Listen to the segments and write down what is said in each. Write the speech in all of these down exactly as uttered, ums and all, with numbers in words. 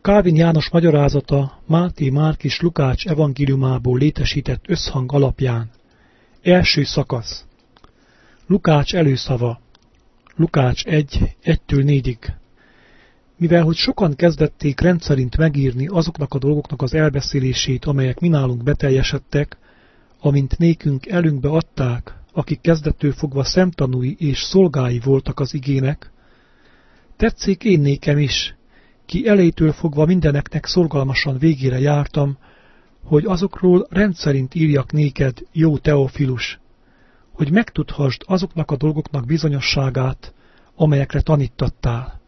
Kálvin János magyarázata Máté, Márk és Lukács evangéliumából létesített összhang alapján. Első szakasz. Lukács előszava. Lukács egy, egytől négyig. Mivel hogy sokan kezdették rendszerint megírni azoknak a dolgoknak az elbeszélését, amelyek minálunk beteljesedtek, amint nékünk elünkbe adták, akik kezdettől fogva szemtanúi és szolgái voltak az igének, tetszék én nékem is, ki elejétől fogva mindeneknek szorgalmasan végére jártam, hogy azokról rendszerint írjak néked, jó Teofilus, hogy megtudhassd azoknak a dolgoknak bizonyosságát, amelyekre tanítattál.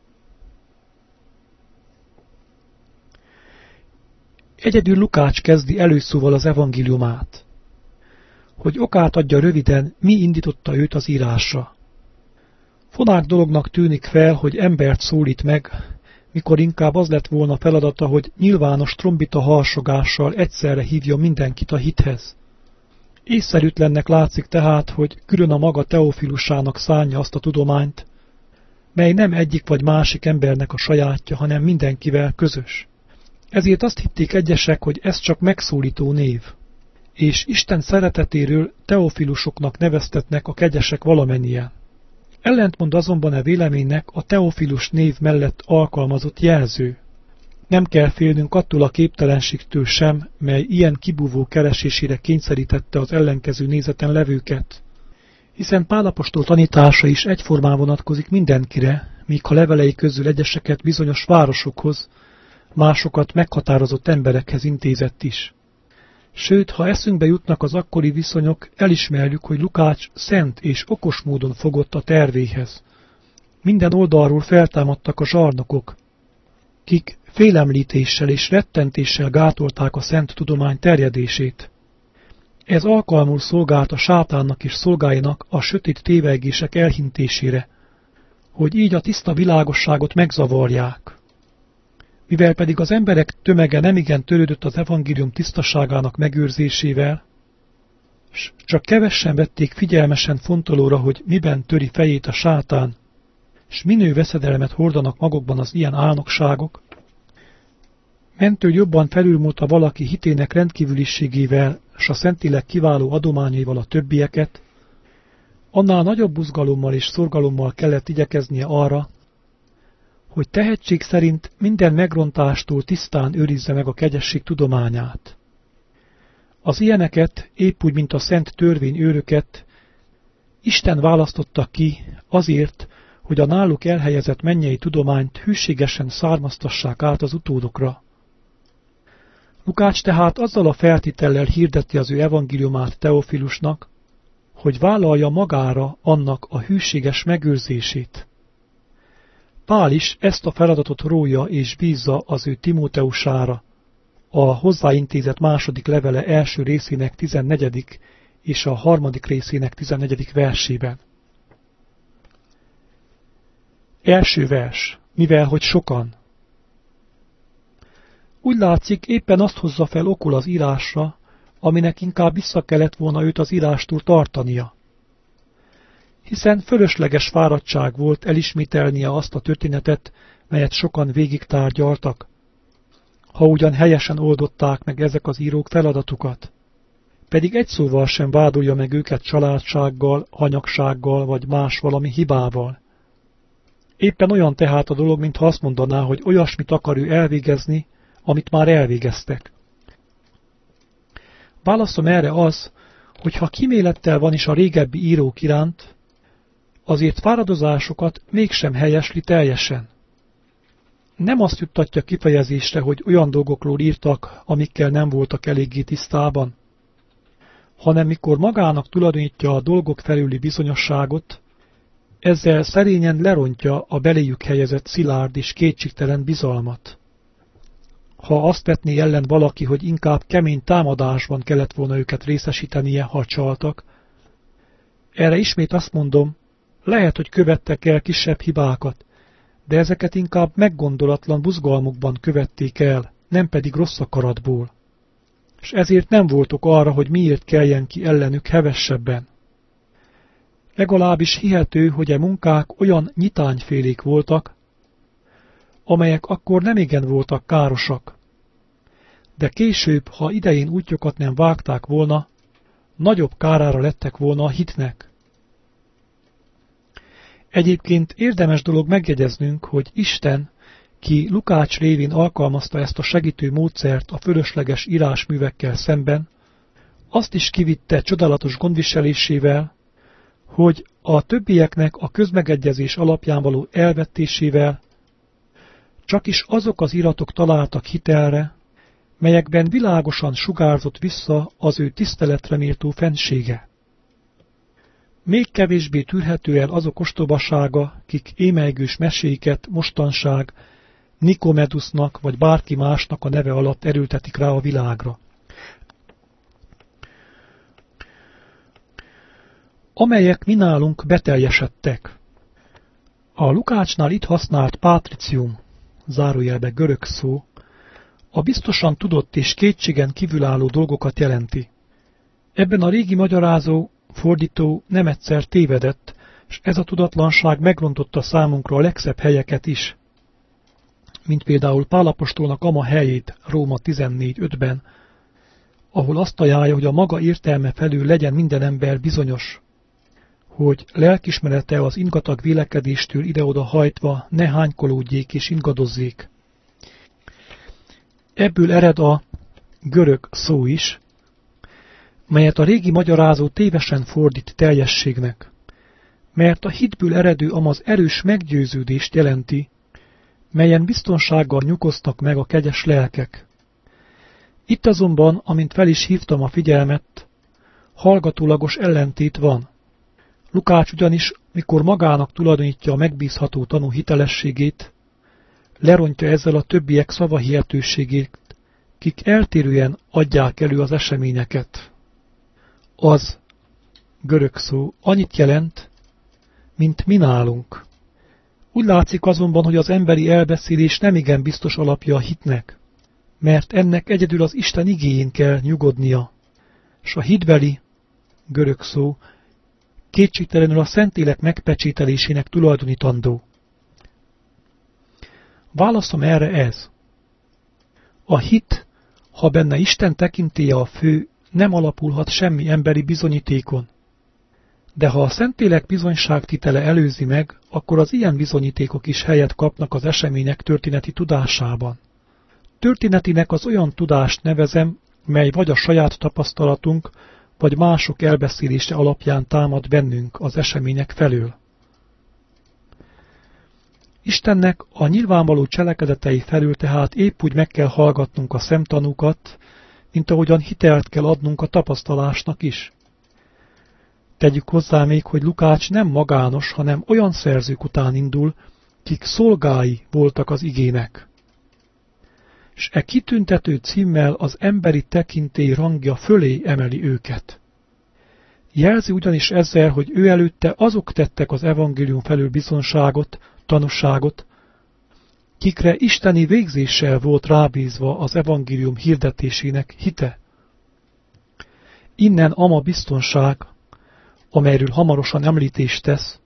Egyedül Lukács kezdi előszóval az evangéliumát, hogy okát adja röviden, mi indította őt az írásra. Fonák dolognak tűnik fel, hogy embert szólít meg, mikor inkább az lett volna feladata, hogy nyilvános trombita harsogással egyszerre hívjon mindenkit a hithez. Észszerűtlennek látszik tehát, hogy külön a maga Teofilusának szánja azt a tudományt, mely nem egyik vagy másik embernek a sajátja, hanem mindenkivel közös. Ezért azt hitték egyesek, hogy ez csak megszólító név, és Isten szeretetéről Teofilusoknak neveztetnek a kegyesek valamennyien. Ellentmond azonban a véleménynek a Teofilus név mellett alkalmazott jelző. Nem kell félnünk attól a képtelenségtől sem, mely ilyen kibúvó keresésére kényszerítette az ellenkező nézeten levőket. Hiszen Pál apostol tanítása is egyformán vonatkozik mindenkire, míg a levelei közül egyeseket bizonyos városokhoz, másokat meghatározott emberekhez intézett is. Sőt, ha eszünkbe jutnak az akkori viszonyok, elismerjük, hogy Lukács szent és okos módon fogott a tervéhez. Minden oldalról feltámadtak a zsarnokok, kik félemlítéssel és rettentéssel gátolták a szent tudomány terjedését. Ez alkalmul szolgált a sátánnak és szolgáinak a sötét tévegések elhintésére, hogy így a tiszta világosságot megzavarják. Mivel pedig az emberek tömege nemigen törődött az evangélium tisztaságának megőrzésével, s csak kevessen vették figyelmesen fontolóra, hogy miben töri fejét a sátán, s minő veszedelmet hordanak magukban az ilyen álnokságok, mentől jobban felülmúlta valaki hitének rendkívüliségével, s a Szentlélek kiváló adományaival a többieket, annál nagyobb buzgalommal és szorgalommal kellett igyekeznie arra, hogy tehetség szerint minden megrontástól tisztán őrizze meg a kegyesség tudományát. Az ilyeneket, épp úgy, mint a szent törvény őröket, Isten választotta ki azért, hogy a náluk elhelyezett mennyei tudományt hűségesen származtassák át az utódokra. Lukács tehát azzal a feltétellel hirdeti az ő evangéliumát Teofilusnak, hogy vállalja magára annak a hűséges megőrzését. Pál is ezt a feladatot rója és bízza az ő Timóteusára, a hozzáintézett második levele első részének tizennegyedik és a harmadik részének tizennegyedik versében. Első vers, mivel hogy sokan. Úgy látszik, éppen azt hozza fel okul az írásra, aminek inkább vissza kellett volna őt az írástól tartania. Hiszen fölösleges fáradtság volt elismételnie azt a történetet, melyet sokan végig tárgyaltak, ha ugyan helyesen oldották meg ezek az írók feladatukat. Pedig egy szóval sem vádolja meg őket családsággal, hanyagsággal vagy más valami hibával. Éppen olyan tehát a dolog, mintha azt mondaná, hogy olyasmit akar ő elvégezni, amit már elvégeztek. Válaszom erre az, hogy ha kímélettel van is a régebbi írók iránt, azért fáradozásokat mégsem helyesli teljesen. Nem azt juttatja kifejezésre, hogy olyan dolgokról írtak, amikkel nem voltak eléggé tisztában, hanem mikor magának tulajdonítja a dolgok felüli bizonyosságot, ezzel szerényen lerontja a beléjük helyezett szilárd és kétségtelen bizalmat. Ha azt vetné ellen valaki, hogy inkább kemény támadásban kellett volna őket részesítenie, ha csaltak, erre ismét azt mondom, lehet, hogy követtek el kisebb hibákat, de ezeket inkább meggondolatlan buzgalmukban követték el, nem pedig rossz akaratból. És ezért nem voltok arra, hogy miért keljen ki ellenük hevesebben. Legalábbis hihető, hogy e munkák olyan nyitányfélék voltak, amelyek akkor nemigen voltak károsak. De később, ha idején útjukat nem vágták volna, nagyobb kárára lettek volna a hitnek. Egyébként érdemes dolog megjegyeznünk, hogy Isten, ki Lukács révén alkalmazta ezt a segítő módszert a fölösleges írásművekkel szemben, azt is kivitte csodálatos gondviselésével, hogy a többieknek a közmegegyezés alapján való elvetésével csakis azok az iratok találtak hitelre, melyekben világosan sugárzott vissza az ő tiszteletre méltó fennsége. Még kevésbé tűrhető el azok ostobasága, kik émelygős meséiket mostanság Nikomedusznak vagy bárki másnak a neve alatt erőltetik rá a világra. Amelyek minálunk beteljesedtek. A Lukácsnál itt használt pátricium, zárójelbe görög szó, a biztosan tudott és kétségen kívülálló dolgokat jelenti. Ebben a régi magyarázó, fordító nem egyszer tévedett, és ez a tudatlanság megrontotta számunkra a legszebb helyeket is, mint például Pál apostolnak ama helyét Róma tizennégy ötben, ahol azt ajánlja, hogy a maga értelme felül legyen minden ember bizonyos, hogy lelkismerete az ingatag vélekedéstől ide-oda hajtva ne hánykolódjék és ingadozzék. Ebből ered a görög szó is, melyet a régi magyarázó tévesen fordít teljességnek, mert a hitből eredő amaz erős meggyőződést jelenti, melyen biztonsággal nyugodtak meg a kegyes lelkek. Itt azonban, amint fel is hívtam a figyelmet, hallgatólagos ellentét van. Lukács ugyanis, mikor magának tulajdonítja a megbízható tanú hitelességét, lerontja ezzel a többiek szavahihetőségét, kik eltérően adják elő az eseményeket. Az görög szó annyit jelent, mint mi nálunk. Úgy látszik azonban, hogy az emberi elbeszélés nem igen biztos alapja a hitnek, mert ennek egyedül az Isten igéjén kell nyugodnia, s a hitbeli, görög szó, kétségtelenül a Szentlélek megpecsételésének tulajdonítandó. Válaszom erre ez. A hit, ha benne Isten tekintélye a fő, nem alapulhat semmi emberi bizonyítékon. De ha a Szentlélek bizonyságtitele előzi meg, akkor az ilyen bizonyítékok is helyet kapnak az események történeti tudásában. Történetinek az olyan tudást nevezem, mely vagy a saját tapasztalatunk, vagy mások elbeszélése alapján támad bennünk az események felől. Istennek a nyilvánvaló cselekedetei felül tehát épp úgy meg kell hallgatnunk a szemtanúkat, mint ahogyan hitelt kell adnunk a tapasztalásnak is. Tegyük hozzá még, hogy Lukács nem magános, hanem olyan szerzők után indul, kik szolgái voltak az igének. S e kitüntető címmel az emberi tekintély rangja fölé emeli őket. Jelzi ugyanis ezzel, hogy ő előtte azok tettek az evangélium felől bizonságot, tanúságot, kikre isteni végzéssel volt rábízva az evangélium hirdetésének hite. Innen ama biztonság, amelyről hamarosan említést tesz,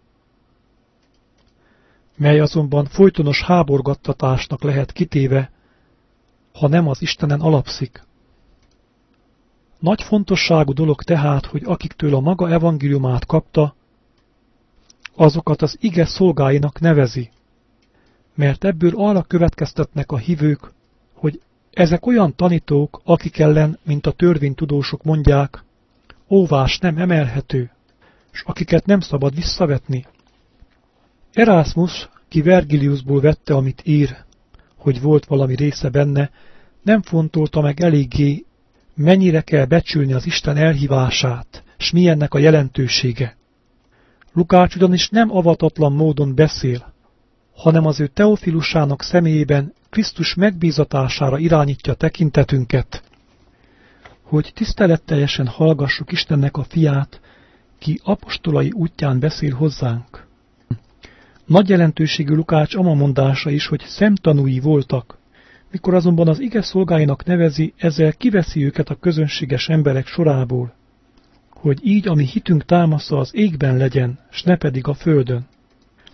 mely azonban folytonos háborgattatásnak lehet kitéve, ha nem az Istenen alapszik. Nagy fontosságú dolog tehát, hogy akiktől a maga evangéliumát kapta, azokat az ige szolgáinak nevezi, mert ebből arra következtetnek a hívők, hogy ezek olyan tanítók, akik ellen, mint a törvénytudósok mondják, óvás nem emelhető, s akiket nem szabad visszavetni. Erasmus, ki Vergiliusból vette, amit ír, hogy volt valami része benne, nem fontolta meg eléggé, mennyire kell becsülni az Isten elhívását, s milyennek a jelentősége. Lukács ugyanis nem avatatlan módon beszél, hanem az ő Teofilusának személyében Krisztus megbízatására irányítja tekintetünket, hogy tiszteletteljesen hallgassuk Istennek a fiát, ki apostolai útján beszél hozzánk. Nagy jelentőségű Lukács ama mondása is, hogy szemtanúi voltak, mikor azonban az ige szolgáinak nevezi, ezzel kiveszi őket a közönséges emberek sorából, hogy így, ami hitünk támasza az égben legyen, s ne pedig a földön.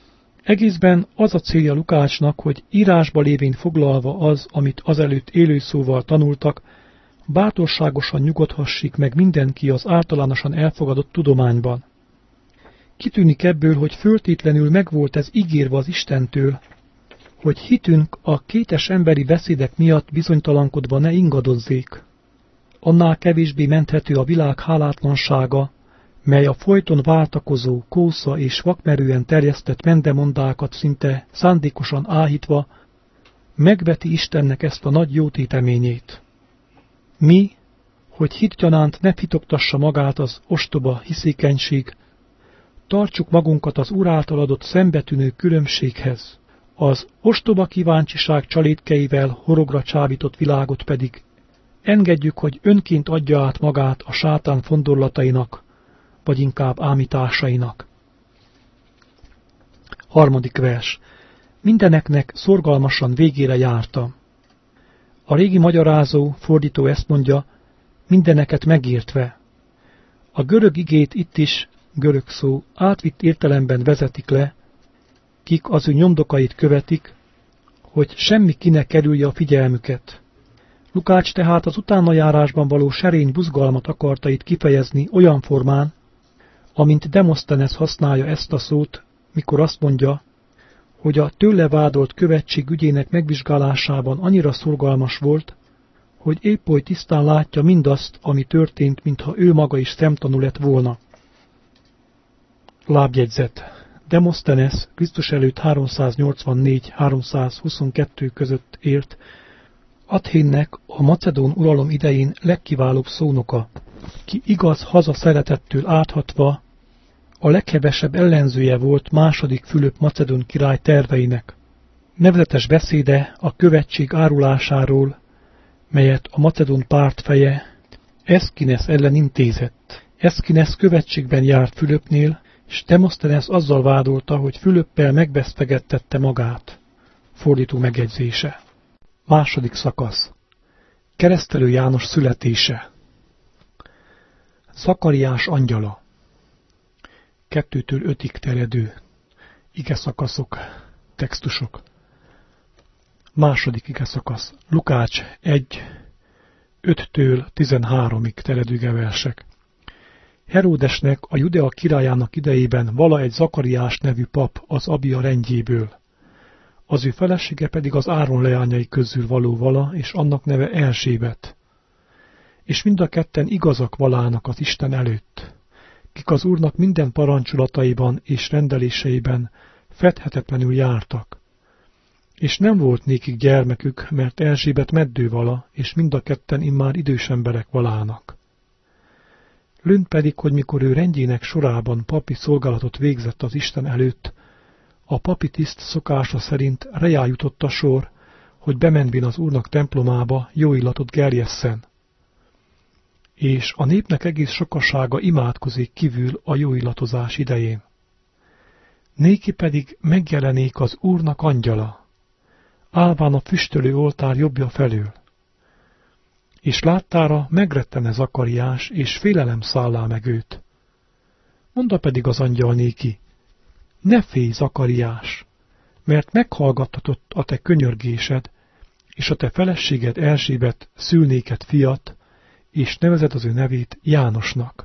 Egészben az a célja Lukácsnak, hogy írásba lévén foglalva az, amit azelőtt élőszóval tanultak, bátorságosan nyugodhassék meg mindenki az általánosan elfogadott tudományban. Kitűnik ebből, hogy föltétlenül megvolt ez ígérve az Istentől, hogy hitünk a kétes emberi beszédek miatt bizonytalankodva ne ingadozzék. Annál kevésbé menthető a világ hálátlansága, mely a folyton váltakozó, kósza és vakmerően terjesztett mendemondákat szinte szándékosan áhítva megveti Istennek ezt a nagy jótéteményét. Mi, hogy hitgyanánt ne fitoktassa magát az ostoba hiszékenység, tartsuk magunkat az Úr által adott szembetűnő különbséghez, az ostoba kíváncsiság csalétkeivel horogra csábított világot pedig engedjük, hogy önként adja át magát a sátán fondorlatainak, vagy inkább ámításainak. Harmadik vers. Mindeneknek szorgalmasan végére járta. A régi magyarázó, fordító ezt mondja, mindeneket megértve. A görög igét itt is, görög szó, átvitt értelemben vezetik le, kik az ő nyomdokait követik, hogy semmi ki ne kerülje a figyelmüket. Lukács tehát az utánajárásban való serény buzgalmat akarta itt kifejezni olyan formán, amint Demosthenes használja ezt a szót, mikor azt mondja, hogy a tőle vádolt követség ügyének megvizsgálásában annyira szorgalmas volt, hogy épp oly tisztán látja mindazt, ami történt, mintha ő maga is szemtanú lett volna. Lábjegyzet. Demosthenes Krisztus előtt háromszáznyolcvannégy-háromszázhuszonkettő között élt, Athénnek a macedón uralom idején legkiválóbb szónoka, ki igaz haza szeretettől áthatva a legkevesebb ellenzője volt második Fülöp macedón király terveinek. Nevezetes beszéde a követség árulásáról, melyet a macedón párt feje Eszkines ellen intézett. Eszkines követségben járt Fülöpnél, és Demosthenes azzal vádolta, hogy Fülöppel megvesztegettette magát. Fordító megjegyzése. Második szakasz. Keresztelő János születése. Zakariás angyala. Kettőtől ötig terjedő igeszakaszok, textusok. Második igeszakasz. Lukács egy, öttől tizenháromig terjedő versek. Heródesnek, a Judea királyának idejében vala egy Zakariás nevű pap az Abia rendjéből. Az ő felesége pedig az Áron leányai közül való vala, és annak neve Erzsébet. És mind a ketten igazak valának az Isten előtt, kik az Úrnak minden parancsolataiban és rendeléseiben fedhetetlenül jártak. És nem volt nékik gyermekük, mert Erzsébet meddő vala, és mind a ketten immár idős emberek valának. Lőn pedig, hogy mikor ő rendjének sorában papi szolgálatot végzett az Isten előtt, a papi tiszt szokása szerint rejájutott a sor, hogy bemenvén az Úrnak templomába jó illatot gerjesszen. És a népnek egész sokasága imádkozik kívül a jó illatozás idején. Néki pedig megjelenék az Úrnak angyala, állván a füstölő oltár jobbja felől. És láttára megrettene Zakariás, és félelem szállá meg őt. Mondta pedig az angyal néki, ne félj, Zakariás, mert meghallgattatott a te könyörgésed, és a te feleséged Erzsébet szül néked fiat, és nevezed az ő nevét Jánosnak.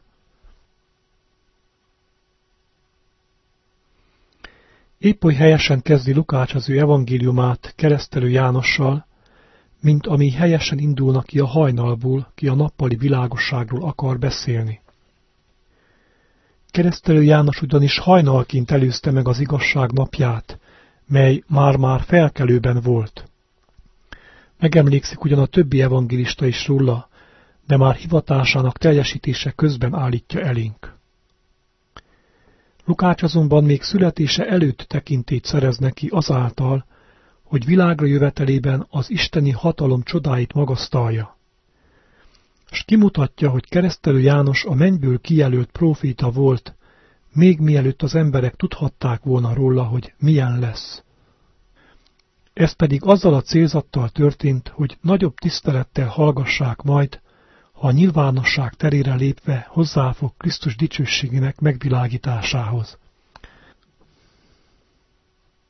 Épp oly helyesen kezdi Lukács az ő evangéliumát Keresztelő Jánossal, mint ami helyesen indulnak ki a hajnalból, ki a nappali világosságról akar beszélni. Keresztelő János ugyanis hajnalként előzte meg az igazság napját, mely már-már felkelőben volt. Megemlékszik ugyan a többi evangélista is róla, de már hivatásának teljesítése közben állítja elénk. Lukács azonban még születése előtt tekintét szerez neki azáltal, hogy világra jövetelében az isteni hatalom csodáit magasztalja. S kimutatja, hogy Keresztelő János a mennyből kijelölt próféta volt, még mielőtt az emberek tudhatták volna róla, hogy milyen lesz. Ez pedig azzal a célzattal történt, hogy nagyobb tisztelettel hallgassák majd, ha a nyilvánosság terére lépve hozzáfog Krisztus dicsőségének megvilágításához.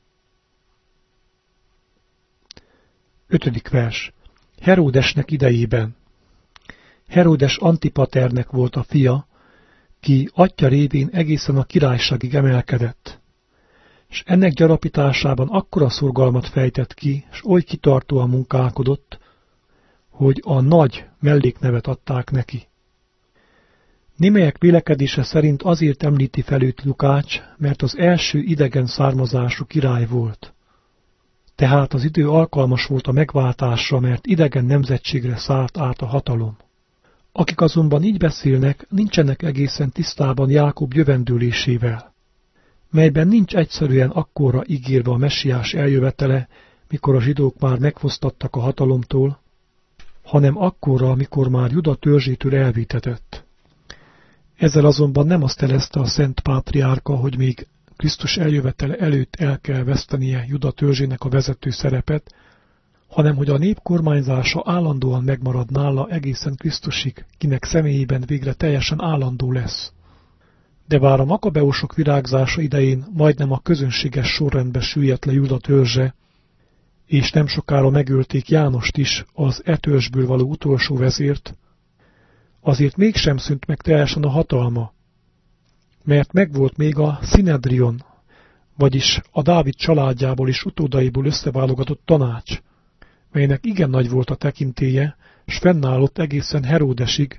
Ötödik vers. Heródesnek idejében. Heródes Antipaternek volt a fia, ki atya révén egészen a királyságig emelkedett, és ennek gyarapításában akkora szorgalmat fejtett ki, s oly kitartóan munkálkodott, hogy a nagy melléknevet adták neki. Némelyek vélekedése szerint azért említi fel őt Lukács, mert az első idegen származású király volt. Tehát az idő alkalmas volt a megváltásra, mert idegen nemzetségre szállt át a hatalom. Akik azonban így beszélnek, nincsenek egészen tisztában Jákob jövendőlésével, melyben nincs egyszerűen akkora ígérve a messiás eljövetele, mikor a zsidók már megfosztattak a hatalomtól, hanem akkora, amikor már Juda törzsétől elvétetett. Ezzel azonban nem azt jelezte a szent pátriárka, hogy még Krisztus eljövetele előtt el kell vesztenie Juda törzsének a vezető szerepet, hanem hogy a nép kormányzása állandóan megmarad nála egészen Krisztusig, kinek személyében végre teljesen állandó lesz. De bár a makabeusok virágzása idején majdnem a közönséges sorrendbe süllyedt le Juda törzse, és nem sokára megölték Jánost is, az e törzsből való utolsó vezért, azért mégsem szűnt meg teljesen a hatalma, mert megvolt még a Szinedrion, vagyis a Dávid családjából és utódaiból összeválogatott tanács, melynek igen nagy volt a tekintélye, s fennállott egészen Heródesig,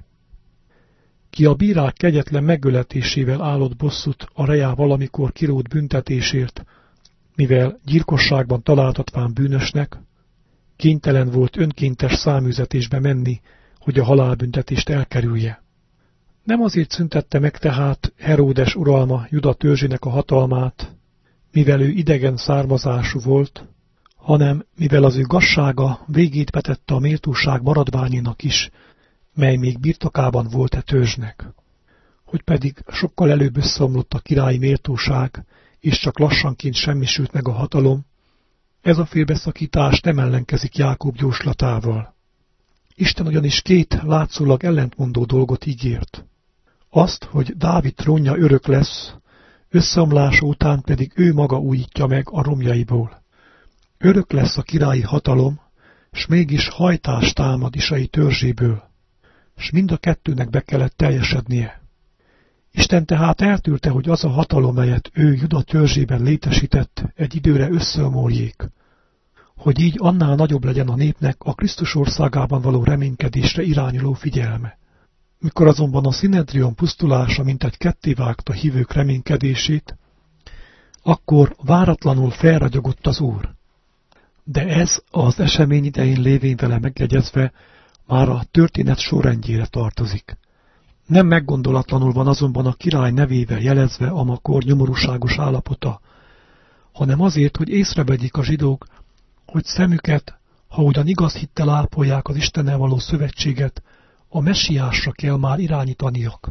ki a bírák kegyetlen megöletésével állott bosszút a reá valamikor kirót büntetésért, mivel gyilkosságban találtatván bűnösnek, kénytelen volt önkéntes száműzetésbe menni, hogy a halálbüntetést elkerülje. Nem azért szüntette meg tehát Heródes uralma Juda törzsének a hatalmát, mivel ő idegen származású volt, hanem mivel az ő gazsága végét vetette a méltóság maradványénak is, mely még birtokában volt e törzsnek. Hogy pedig sokkal előbb összeomlott a királyi méltóság, és csak lassanként semmisült meg a hatalom, ez a félbeszakítás nem ellenkezik Jákob jóslatával. Isten ugyanis két látszólag ellentmondó dolgot ígért. Azt, hogy Dávid trónja örök lesz, összeomlása után pedig ő maga újítja meg a romjaiból. Örök lesz a királyi hatalom, s mégis hajtás támad Isai törzséből, s mind a kettőnek be kellett teljesednie. Isten tehát eltűrte, hogy az a hatalom, melyet ő Juda törzsében létesített, egy időre összeomoljék, hogy így annál nagyobb legyen a népnek a Krisztus országában való reménykedésre irányuló figyelme. Mikor azonban a Szinedrion pusztulása mintegy kettévágta hívők reménykedését, akkor váratlanul felragyogott az Úr. De ez az esemény idején lévén vele megjegyezve már a történet sorrendjére tartozik. Nem meggondolatlanul van azonban a király nevével jelezve a makor nyomorúságos állapota, hanem azért, hogy észrevegyék a zsidók, hogy szemüket, ha ugyan igaz hittel ápolják az Istennel való szövetséget, a messiásra kell már irányítaniak.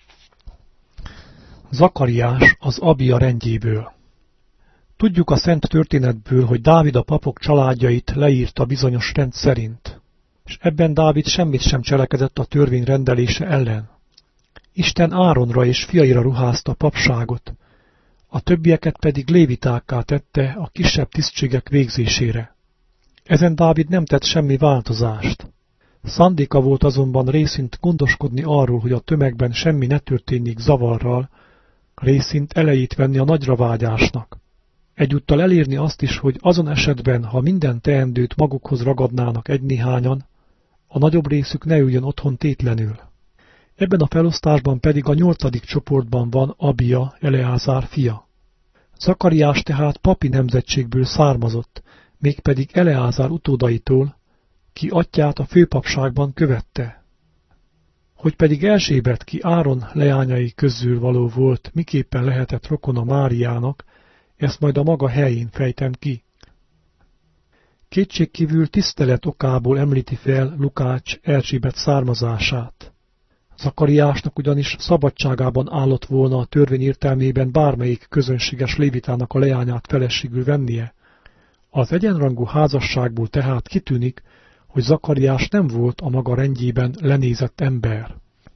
Zakariás az Abia rendjéből. Tudjuk a szent történetből, hogy Dávid a papok családjait leírta bizonyos rend szerint, és ebben Dávid semmit sem cselekedett a törvény rendelése ellen. Isten Áronra és fiaira ruházta a papságot, a többieket pedig lévitákká tette a kisebb tisztségek végzésére. Ezen Dávid nem tett semmi változást. Szándéka volt azonban részint gondoskodni arról, hogy a tömegben semmi ne történjék zavarral, részint elejét venni a nagyra vágyásnak. Egyúttal elérni azt is, hogy azon esetben, ha minden teendőt magukhoz ragadnának egy-néhányan, a nagyobb részük ne üljön otthon tétlenül. Ebben a felosztásban pedig a nyolcadik csoportban van Abia, Eleázár fia. Zakariás tehát papi nemzetségből származott, mégpedig Eleázár utódaitól, ki atyját a főpapságban követte. Hogy pedig Erzsébet, ki Áron leányai közül való volt, miképpen lehetett rokona Máriának, ezt majd a maga helyén fejtem ki. Kétségkívül tisztelet okából említi fel Lukács Erzsébet származását. Zakariásnak ugyanis szabadságában állott volna a törvény értelmében bármelyik közönséges lévitának a leányát feleségül vennie. Az egyenrangú házasságból tehát kitűnik, hogy Zakariás nem volt a maga rendjében lenézett ember.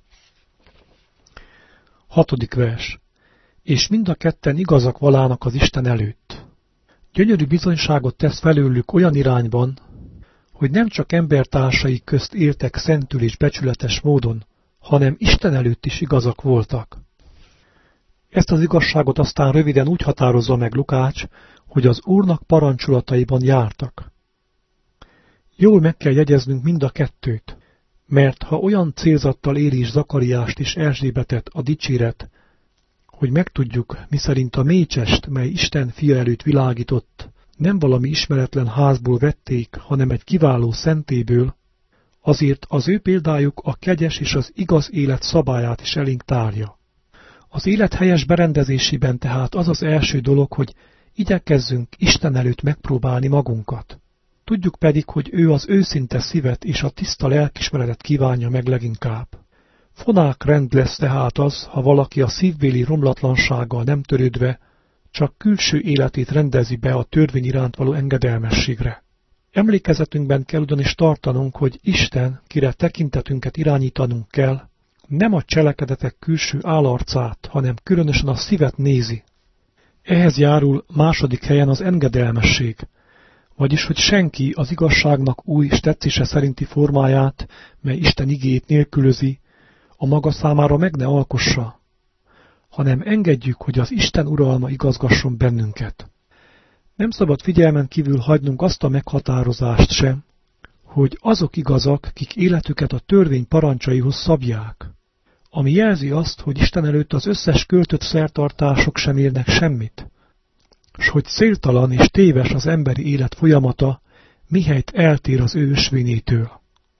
Hatodik vers. És mind a ketten igazak valának az Isten előtt. Gyönyörű bizonyságot tesz felőlük olyan irányban, hogy nem csak embertársaik közt éltek szentül és becsületes módon, hanem Isten előtt is igazak voltak. Ezt az igazságot aztán röviden úgy határozza meg Lukács, hogy az Úrnak parancsolataiban jártak. Jól meg kell jegyeznünk mind a kettőt, mert ha olyan célzattal éri is Zakariást és Erzsébetet a dicséret, hogy megtudjuk, miszerint a mécsest, mely Isten fia előtt világított, nem valami ismeretlen házból vették, hanem egy kiváló szentéből, azért az ő példájuk a kegyes és az igaz élet szabályát is elénk tárja. Az élet helyes berendezésében tehát az az első dolog, hogy igyekezzünk Isten előtt megpróbálni magunkat. Tudjuk pedig, hogy ő az őszinte szívet és a tiszta lelkismeretet kívánja meg leginkább. Fonák rend lesz tehát az, ha valaki a szívbéli romlatlansággal nem törődve, csak külső életét rendezi be a törvény iránt való engedelmességre. Emlékezetünkben kell ugyanis tartanunk, hogy Isten, kire tekintetünket irányítanunk kell, nem a cselekedetek külső állarcát, hanem különösen a szívet nézi. Ehhez járul második helyen az engedelmesség, vagyis hogy senki az igazságnak új és tetszése szerinti formáját, mely Isten igéjét nélkülözi, a maga számára meg ne alkossa, hanem engedjük, hogy az Isten uralma igazgasson bennünket. Nem szabad figyelmen kívül hagynunk azt a meghatározást sem, hogy azok igazak, kik életüket a törvény parancsaihoz szabják, ami jelzi azt, hogy Isten előtt az összes költött szertartások sem érnek semmit, s hogy céltalan és téves az emberi élet folyamata, mihelyt eltér az ő ösvényétől.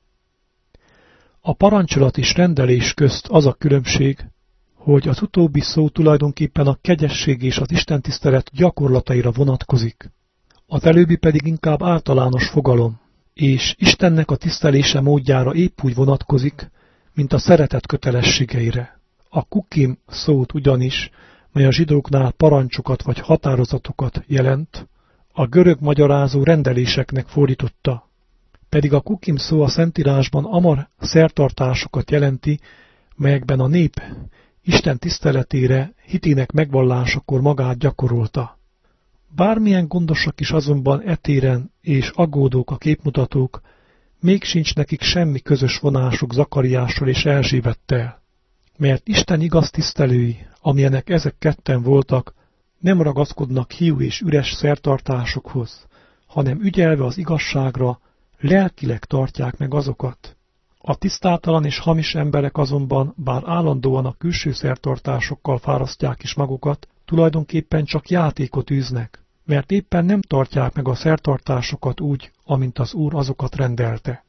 A parancsolat és rendelés közt az a különbség, hogy az utóbbi szó tulajdonképpen a kegyesség és az istentisztelet gyakorlataira vonatkozik, az előbbi pedig inkább általános fogalom, és Istennek a tisztelése módjára épp úgy vonatkozik, mint a szeretet kötelességeire. A kukim szót ugyanis, mely a zsidóknál parancsokat vagy határozatokat jelent, a görög magyarázó rendeléseknek fordította, pedig a kukim szó a Szentírásban amar szertartásokat jelenti, melyekben a nép Isten tiszteletére, hitének megvallásakor magát gyakorolta. Bármilyen gondosak is azonban etéren és aggódók a képmutatók, még sincs nekik semmi közös vonásuk Zakariással és Erzsébettel, mert Isten igaz tisztelői, amilyenek ezek ketten voltak, nem ragaszkodnak hiú és üres szertartásokhoz, hanem ügyelve az igazságra, lelkileg tartják meg azokat. A tisztátalan és hamis emberek azonban, bár állandóan a külső szertartásokkal fárasztják is magukat, tulajdonképpen csak játékot űznek, mert éppen nem tartják meg a szertartásokat úgy, amint az Úr azokat rendelte.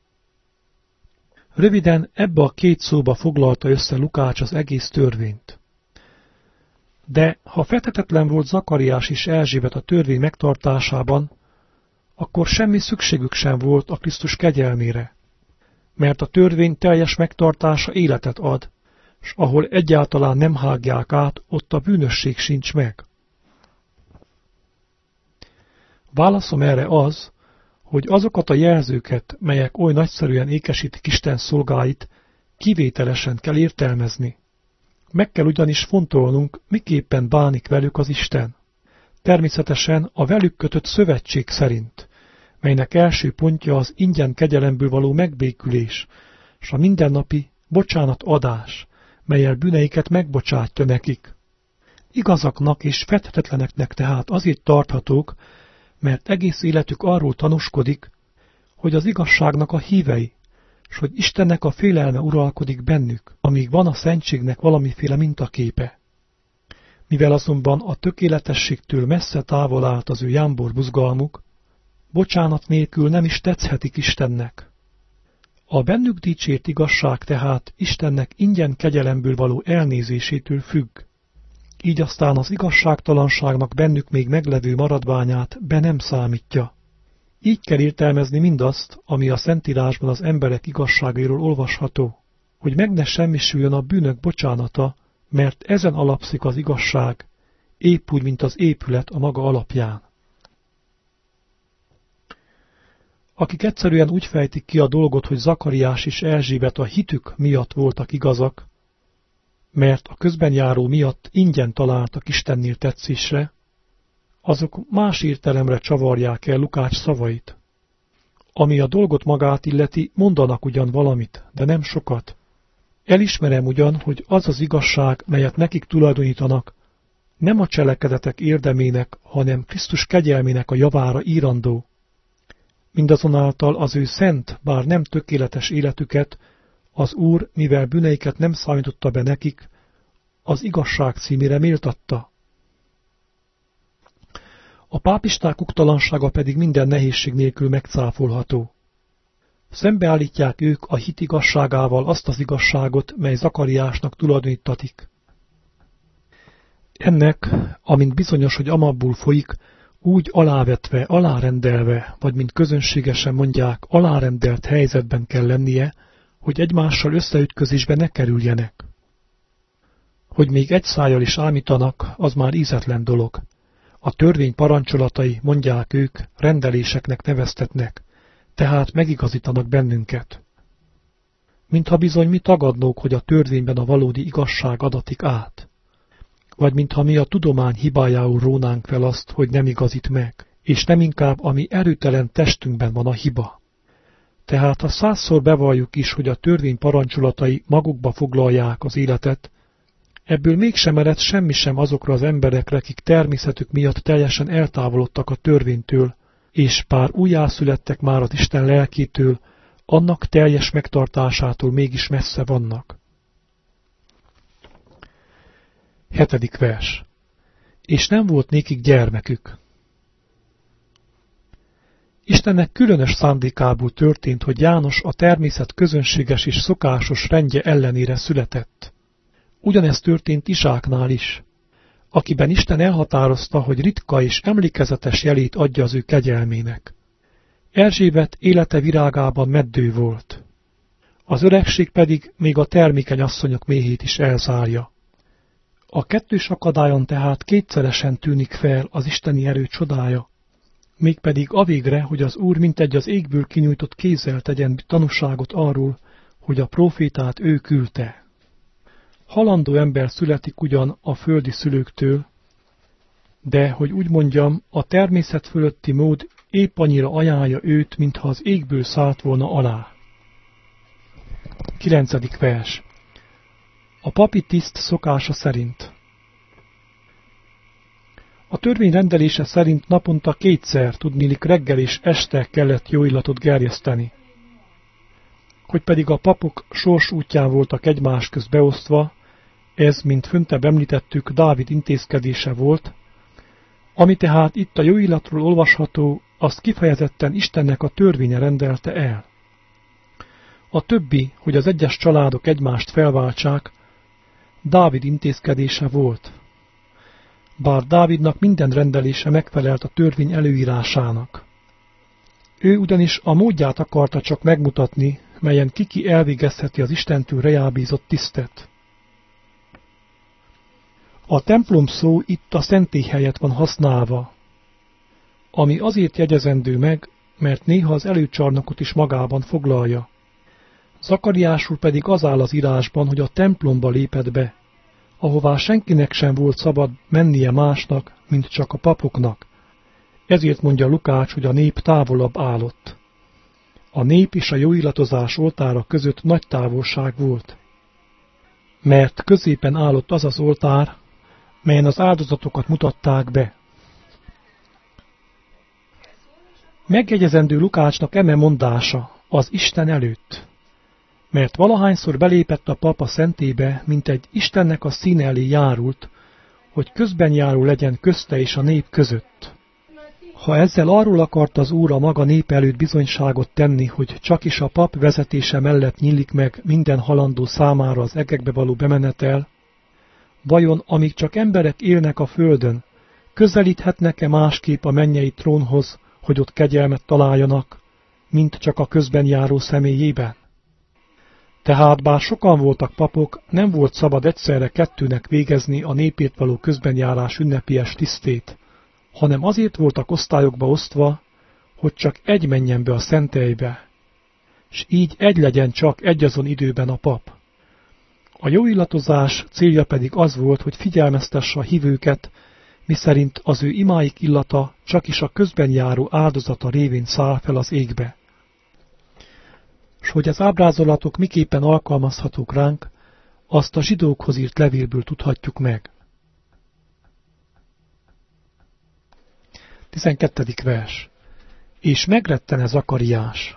Röviden ebbe a két szóba foglalta össze Lukács az egész törvényt. De ha fethetetlen volt Zakariás és Erzsébet a törvény megtartásában, akkor semmi szükségük sem volt a Krisztus kegyelmére, mert a törvény teljes megtartása életet ad, s ahol egyáltalán nem hágják át, ott a bűnösség sincs meg. Válaszom erre az, hogy azokat a jelzőket, melyek oly nagyszerűen ékesítik Isten szolgáit, kivételesen kell értelmezni. Meg kell ugyanis fontolnunk, miképpen bánik velük az Isten. Természetesen a velük kötött szövetség szerint, melynek első pontja az ingyen kegyelemből való megbékülés, s a mindennapi bocsánatadás, mellyel bűneiket megbocsátja nekik. Igazaknak és fethetetleneknek tehát azért tarthatók, mert egész életük arról tanúskodik, hogy az igazságnak a hívei, s hogy Istennek a félelme uralkodik bennük, amíg van a szentségnek valamiféle mintaképe. Mivel azonban a tökéletességtől messze távol állt az ő jámbor buzgalmuk, bocsánat nélkül nem is tetszhetik Istennek. A bennük dicsért igazság tehát Istennek ingyen kegyelemből való elnézésétől függ. Így aztán az igazságtalanságnak bennük még meglevő maradványát be nem számítja. Így kell értelmezni mindazt, ami a Szentírásban az emberek igazságairól olvasható, hogy meg ne semmisüljön a bűnök bocsánata, mert ezen alapszik az igazság, épp úgy, mint az épület a maga alapján. Akik egyszerűen úgy fejtik ki a dolgot, hogy Zakariás és Erzsébet a hitük miatt voltak igazak, mert a közben járó miatt ingyen találtak Istennél tetszésre, azok más értelemre csavarják el Lukács szavait. Ami a dolgot magát illeti, mondanak ugyan valamit, de nem sokat. Elismerem ugyan, hogy az az igazság, melyet nekik tulajdonítanak, nem a cselekedetek érdemének, hanem Krisztus kegyelmének a javára írandó. Mindazonáltal az ő szent, bár nem tökéletes életüket, az Úr, mivel bűneiket nem számította be nekik, az igazság címére méltatta. A pápisták oktalansága pedig minden nehézség nélkül megcáfolható. Szembeállítják ők a hit igazságával azt az igazságot, mely Zakariásnak tulajdonítatik. Ennek, amint bizonyos, hogy amabbul folyik, úgy alávetve, alárendelve, vagy mint közönségesen mondják, alárendelt helyzetben kell lennie, hogy egymással összeütközésbe ne kerüljenek. Hogy még egy szájjal is ámítanak, az már ízetlen dolog. A törvény parancsolatai, mondják ők, rendeléseknek neveztetnek, tehát megigazítanak bennünket. Mintha bizony mi tagadnók, hogy a törvényben a valódi igazság adatik át. Vagy mintha mi a tudomány hibájául rónánk fel azt, hogy nem igazít meg, és nem inkább a mi erőtelen testünkben van a hiba. Tehát ha százszor bevalljuk is, hogy a törvény parancsolatai magukba foglalják az életet, ebből mégsem ered semmi sem azokra az emberekre, akik természetük miatt teljesen eltávolodtak a törvénytől, és pár újjászülettek már az Isten lelkétől, annak teljes megtartásától mégis messze vannak. Hetedik vers. És nem volt nékik gyermekük. Istennek különös szándékából történt, hogy János a természet közönséges és szokásos rendje ellenére született. Ugyanezt történt Izsáknál is, akiben Isten elhatározta, hogy ritka és emlékezetes jelét adja az ő kegyelmének. Erzsébet élete virágában meddő volt. Az öregség pedig még a termékeny asszonyok méhét is elzárja. A kettős akadályon tehát kétszeresen tűnik fel az isteni erő csodája, mégpedig avégre, hogy az Úr mintegy az égből kinyújtott kézzel tegyen tanúságot arról, hogy a prófétát ő küldte. Halandó ember születik ugyan a földi szülőktől, de, hogy úgy mondjam, a természet fölötti mód épp annyira ajánlja őt, mintha az égből szállt volna alá. Kilencedik vers. A papi tiszt szokása szerint. A törvény rendelése szerint naponta kétszer, tudniillik reggel és este kellett jó illatot gerjeszteni. Hogy pedig a papok sors útján voltak egymás közt beosztva, ez, mint föntebb említettük, Dávid intézkedése volt, ami tehát itt a jó illatról olvasható, azt kifejezetten Istennek a törvénye rendelte el. A többi, hogy az egyes családok egymást felváltsák, Dávid intézkedése volt. Bár Dávidnak minden rendelése megfelelt a törvény előírásának. Ő ugyanis a módját akarta csak megmutatni, melyen kiki elvégezheti az Istentől rejábízott tisztet. A templom szó itt a szentély helyett van használva, ami azért jegyezendő meg, mert néha az előcsarnokot is magában foglalja. Zakariásul pedig az áll az írásban, hogy a templomba lépett be, ahová senkinek sem volt szabad mennie másnak, mint csak a papoknak. Ezért mondja Lukács, hogy a nép távolabb állott. A nép és a jóillatozás oltára között nagy távolság volt. Mert középen állott az az oltár, melyen az áldozatokat mutatták be. Megjegyezendő Lukácsnak eme mondása, az Isten előtt. Mert valahányszor belépett a pap a szentélybe, mint egy Istennek a színe elé járult, hogy közben járó legyen közte és a nép között. Ha ezzel arról akart az Úr a maga nép előtt bizonyságot tenni, hogy csak is a pap vezetése mellett nyílik meg minden halandó számára az egekbe való bemenetel, vajon amíg csak emberek élnek a földön, közelíthetnek-e másképp a mennyei trónhoz, hogy ott kegyelmet találjanak, mint csak a közben járó személyében? Tehát bár sokan voltak papok, nem volt szabad egyszerre kettőnek végezni a népért való közbenjárás ünnepélyes tisztét, hanem azért voltak osztályokba osztva, hogy csak egy menjen be a szentélybe, s így egy legyen csak egyazon időben a pap. A jóillatozás célja pedig az volt, hogy figyelmeztesse a hívőket, miszerint az ő imáik illata csak is a közben járó áldozata révén száll fel az égbe. s hogy az ábrázolatok miképpen alkalmazhatók ránk, azt a zsidókhoz írt levélből tudhatjuk meg. tizenkettedik vers. És megrettene Zakariás.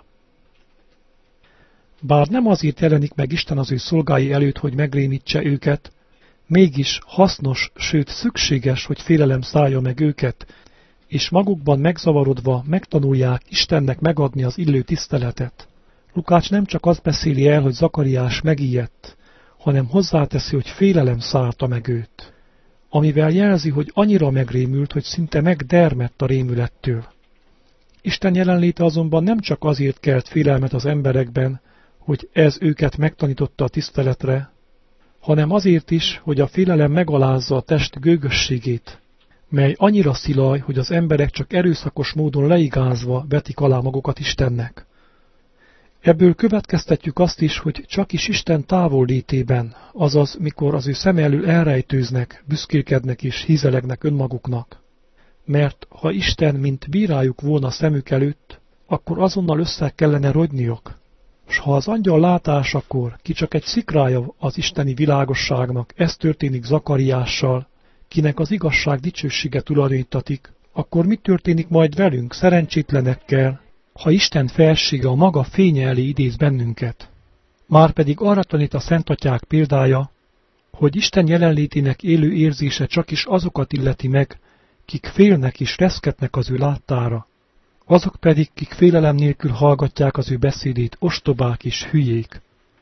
Bár nem azért jelenik meg Isten az ő szolgái előtt, hogy megrémítse őket, mégis hasznos, sőt szükséges, hogy félelem szállja meg őket, és magukban megzavarodva megtanulják Istennek megadni az illő tiszteletet. Lukács nem csak azt beszéli el, hogy Zakariás megijedt, hanem hozzáteszi, hogy félelem szállta meg őt, amivel jelzi, hogy annyira megrémült, hogy szinte megdermedt a rémülettől. Isten jelenléte azonban nem csak azért kelt félelmet az emberekben, hogy ez őket megtanította a tiszteletre, hanem azért is, hogy a félelem megalázza a test gőgösségét, mely annyira szilaj, hogy az emberek csak erőszakos módon leigázva vetik alá magukat Istennek. Ebből következtetjük azt is, hogy csak is Isten távol létében, azaz mikor az ő szem elől elrejtőznek, büszkélkednek és hízelegnek önmaguknak. Mert ha Isten, mint bírájuk volna szemük előtt, akkor azonnal össze kellene rogyniok, s ha az angyal látásakor ki csak egy szikrája az isteni világosságnak, ez történik Zakariással, kinek az igazság dicsősége tulajdonítatik, akkor mi történik majd velünk, szerencsétlenekkel, ha Isten felsége a maga fénye elé idéz bennünket? Márpedig arra tanít a szentatyák példája, hogy Isten jelenlétének élő érzése csak is azokat illeti meg, kik félnek és reszketnek az ő láttára. Azok pedig, kik félelem nélkül hallgatják az ő beszédét, ostobák és hülyék.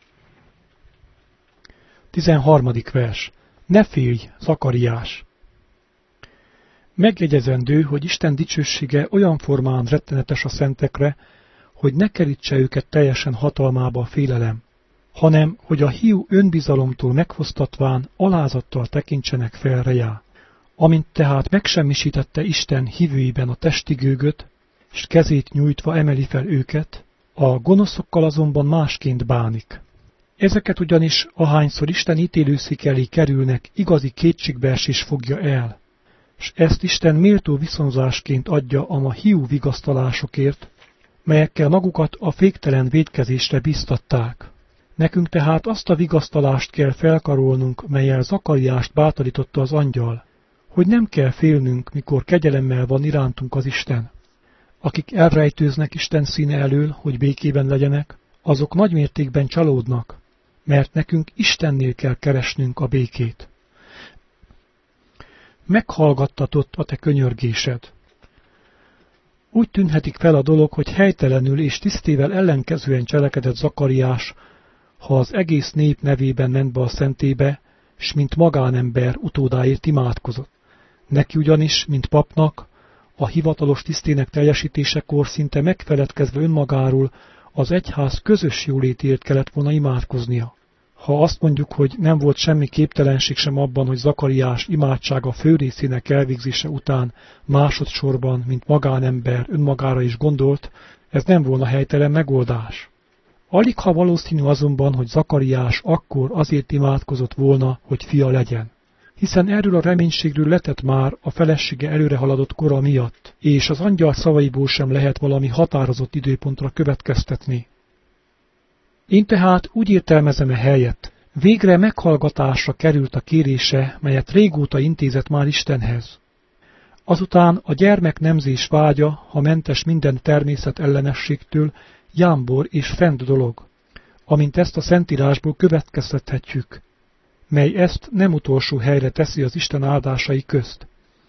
tizenharmadik vers. Ne félj, Zakariás! Megjegyezendő, hogy Isten dicsősége olyan formán rettenetes a szentekre, hogy ne kerítse őket teljesen hatalmába a félelem, hanem, hogy a hiú önbizalomtól megfosztatván alázattal tekintsenek fel rejá. Amint tehát megsemmisítette Isten hívőiben a testi gőgöt, s kezét nyújtva emeli fel őket, a gonoszokkal azonban másként bánik. Ezeket ugyanis, ahányszor Isten ítélőszék elé kerülnek, igazi kétségbeesés fogja el, s ezt Isten méltó viszonzásként adja a ma hiú vigasztalásokért, melyekkel magukat a féktelen vétkezésre bíztatták. Nekünk tehát azt a vigasztalást kell felkarolnunk, mellyel Zakariást bátorította az angyal, hogy nem kell félnünk, mikor kegyelemmel van irántunk az Isten. Akik elrejtőznek Isten színe elől, hogy békében legyenek, azok nagymértékben csalódnak, mert nekünk Istennél kell keresnünk a békét. Meghallgattatott a te könyörgésed. Úgy tűnhetik fel a dolog, hogy helytelenül és tisztével ellenkezően cselekedett Zakariás, ha az egész nép nevében ment be a szentébe, s mint magánember utódáért imádkozott. Neki ugyanis, mint papnak, a hivatalos tisztének teljesítésekor szinte megfeledkezve önmagáról az egyház közös jólétért kellett volna imádkoznia. Ha azt mondjuk, hogy nem volt semmi képtelenség sem abban, hogy Zakariás imádsága fő részének elvégzése után másodszorban, mint magánember önmagára is gondolt, ez nem volna helytelen megoldás. Alig ha valószínű azonban, hogy Zakariás akkor azért imádkozott volna, hogy fia legyen. Hiszen erről a reménységről letett már a felesége előre haladott kora miatt, és az angyal szavaiból sem lehet valami határozott időpontra következtetni. Én tehát úgy értelmezem e helyet, végre meghallgatásra került a kérése, melyet régóta intézett már Istenhez. Azután a gyermek nemzés vágya, ha mentes minden természet ellenességtől, jámbor és fent dolog, amint ezt a Szentírásból következtethetjük, mely ezt nem utolsó helyre teszi az Isten áldásai közt.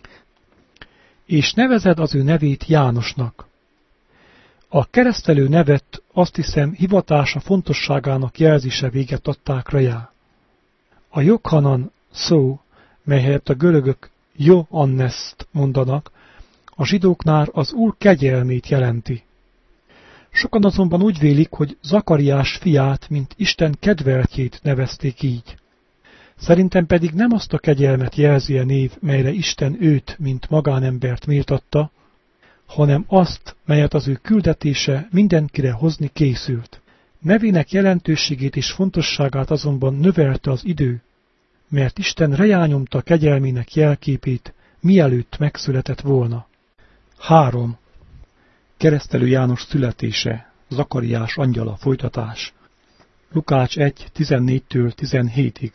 És nevezed az ő nevét Jánosnak. A keresztelő nevet, azt hiszem, hivatása fontosságának jelzése véget adták rá. A Jokhanan szó, mely helyett a görögök Joannest mondanak, a zsidóknál az Úr kegyelmét jelenti. Sokan azonban úgy vélik, hogy Zakariás fiát, mint Isten kedveltjét nevezték így. Szerintem pedig nem azt a kegyelmet jelzi a név, melyre Isten őt, mint magánembert méltatta, hanem azt, melyet az ő küldetése mindenkire hozni készült. Nevének jelentőségét és fontosságát azonban növelte az idő, mert Isten rejányomta kegyelmének jelképét, mielőtt megszületett volna. három. Keresztelő János születése, Zakariás angyala, folytatás. Lukács egy, tizennégytől tizenhétig.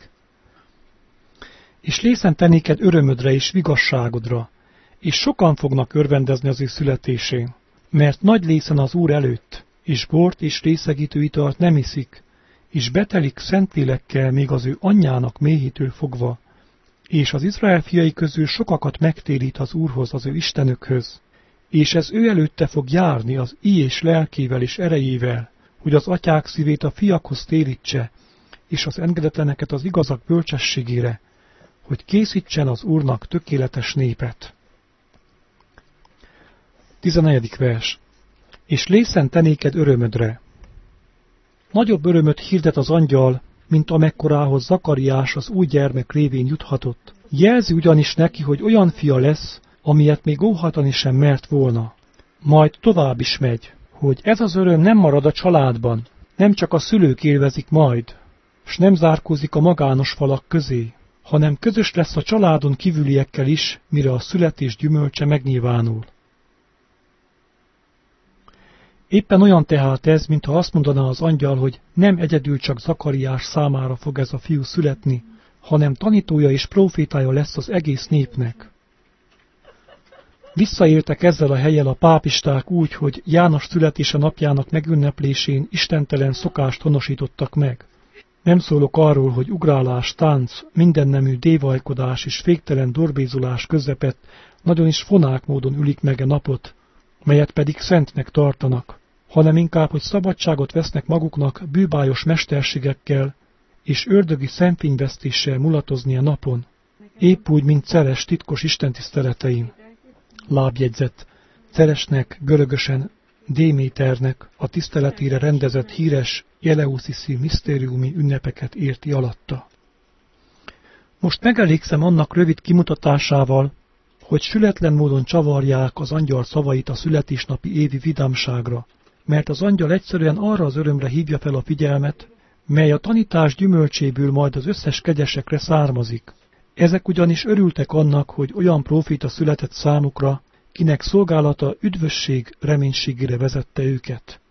És lészen te néked örömödre és vigasságodra, és sokan fognak örvendezni az ő születésén, mert nagy lészen az Úr előtt, és bort és részegítő italt nem iszik, és betelik szentlélekkel még az ő anyjának méhétől fogva, és az Izrael fiai közül sokakat megtérít az Úrhoz, az ő Istenökhöz, és ez ő előtte fog járni az íj és lelkével és erejével, hogy az atyák szívét a fiakhoz térítse, és az engedetleneket az igazak bölcsességére, hogy készítsen az Úrnak tökéletes népet. tizennegyedik vers. És lészen te néked örömödre. Nagyobb örömöt hirdet az angyal, mint amekkorához Zakariás az új gyermek révén juthatott. Jelzi ugyanis neki, hogy olyan fia lesz, amilyet még óhatani sem mert volna. Majd tovább is megy, hogy ez az öröm nem marad a családban, nem csak a szülők élvezik majd, s nem zárkózik a magános falak közé, hanem közös lesz a családon kívüliekkel is, mire a születés gyümölcse megnyilvánul. Éppen olyan tehát ez, mintha azt mondaná az angyal, hogy nem egyedül csak Zakariás számára fog ez a fiú születni, hanem tanítója és prófétája lesz az egész népnek. Visszaéltek ezzel a hellyel a pápisták úgy, hogy János születése napjának megünneplésén istentelen szokást honosítottak meg. Nem szólok arról, hogy ugrálás, tánc, mindennemű dévajkodás és féktelen dorbézolás közepett nagyon is fonák módon ülik meg a napot, melyet pedig szentnek tartanak, hanem inkább, hogy szabadságot vesznek maguknak bűbájos mesterségekkel és ördögi szemfényvesztéssel mulatozni a napon, épp úgy, mint Ceres titkos istentiszteletein. Lábjegyzet. Ceresnek, görögösen Déméternek a tiszteletére rendezett híres Eleusziszi misztériumi ünnepeket érti alatta. Most megelégszem annak rövid kimutatásával, hogy sületlen módon csavarják az angyal szavait a születésnapi évi vidámságra, mert az angyal egyszerűen arra az örömre hívja fel a figyelmet, mely a tanítás gyümölcséből majd az összes kegyesekre származik. Ezek ugyanis örültek annak, hogy olyan próféta született számukra, kinek szolgálata üdvösség reménységére vezette őket.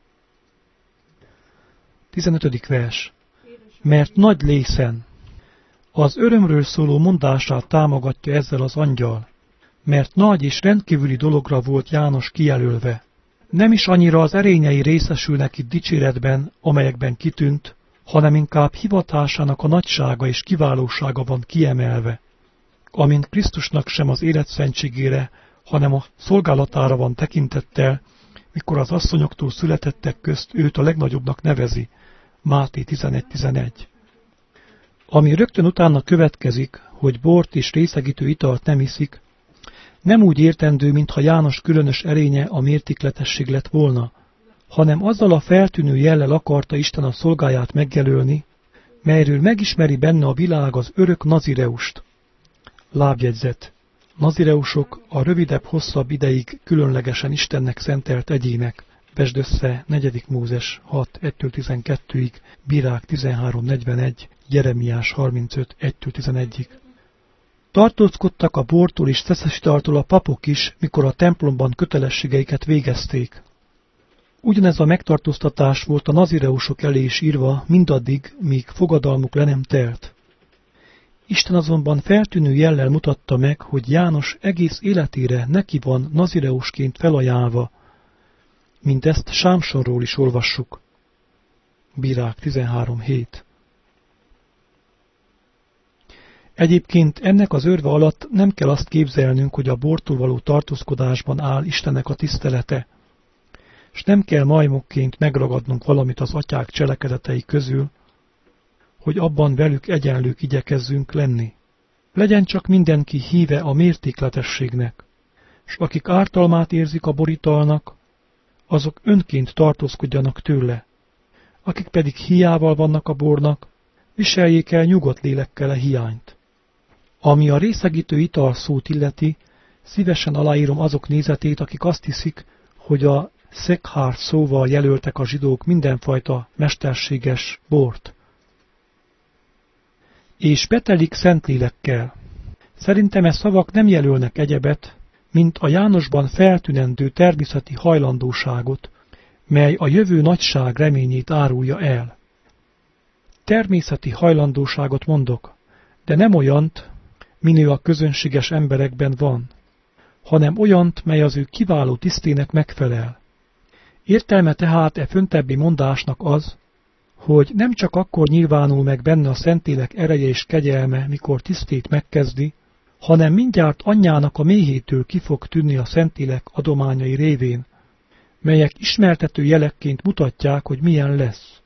tizenötödik vers. Mert nagy lészen. Az örömről szóló mondását támogatja ezzel az angyal, mert nagy és rendkívüli dologra volt János kijelölve. Nem is annyira az erényei részesülnek itt dicséretben, amelyekben kitűnt, hanem inkább hivatásának a nagysága és kiválósága van kiemelve, amint Krisztusnak sem az életszentségére, hanem a szolgálatára van tekintettel, mikor az asszonyoktól születettek közt őt a legnagyobbnak nevezi. Máté tizenegy tizenegy. Ami rögtön utána következik, hogy bort és részegítő italt nem iszik, nem úgy értendő, mintha János különös erénye a mértékletesség lett volna, hanem azzal a feltűnő jellel akarta Isten a szolgáját megjelölni, melyről megismeri benne a világ az örök nazireust. Lábjegyzet. Nazireusok a rövidebb-hosszabb ideig különlegesen Istennek szentelt egyének. Vesd össze negyedik Mózes hat egytől tizenkettőig, Bírák tizenhárom negyvenegy, Jeremiás harmincöt egytől tizenegyig. Tartózkodtak a bortól és szeszes italtól a papok is, mikor a templomban kötelességeiket végezték. Ugyanez a megtartóztatás volt a nazireusok elé is írva mindaddig, míg fogadalmuk le nem telt. Isten azonban feltűnő jellel mutatta meg, hogy János egész életére neki van nazireusként felajánlva, mint ezt Sámsonról is olvassuk. Bírák tizenhárom hét. Egyébként ennek az örve alatt nem kell azt képzelnünk, hogy a bortól való tartózkodásban áll Istennek a tisztelete, s nem kell majmokként megragadnunk valamit az atyák cselekedetei közül, hogy abban velük egyenlők igyekezzünk lenni. Legyen csak mindenki híve a mértékletességnek, s akik ártalmát érzik a boritalnak, azok önként tartózkodjanak tőle, akik pedig hiával vannak a bornak, viseljék el nyugodt lélekkel a hiányt. Ami a részegítő ital szót illeti, szívesen aláírom azok nézetét, akik azt hiszik, hogy a szekhár szóval jelöltek a zsidók mindenfajta mesterséges bort. És betelik szentlélekkel. Szerintem e szavak nem jelölnek egyebet, mint a Jánosban feltűnendő természeti hajlandóságot, mely a jövő nagyság reményét árulja el. Természeti hajlandóságot mondok, de nem olyant, minő a közönséges emberekben van, hanem olyant, mely az ő kiváló tisztének megfelel. Értelme tehát e föntebbi mondásnak az, hogy nem csak akkor nyilvánul meg benne a Szentlélek ereje és kegyelme, mikor tisztét megkezdi, hanem mindjárt anyjának a méhétől ki fog tűnni a Szentlélek adományai révén, melyek ismertető jelekként mutatják, hogy milyen lesz.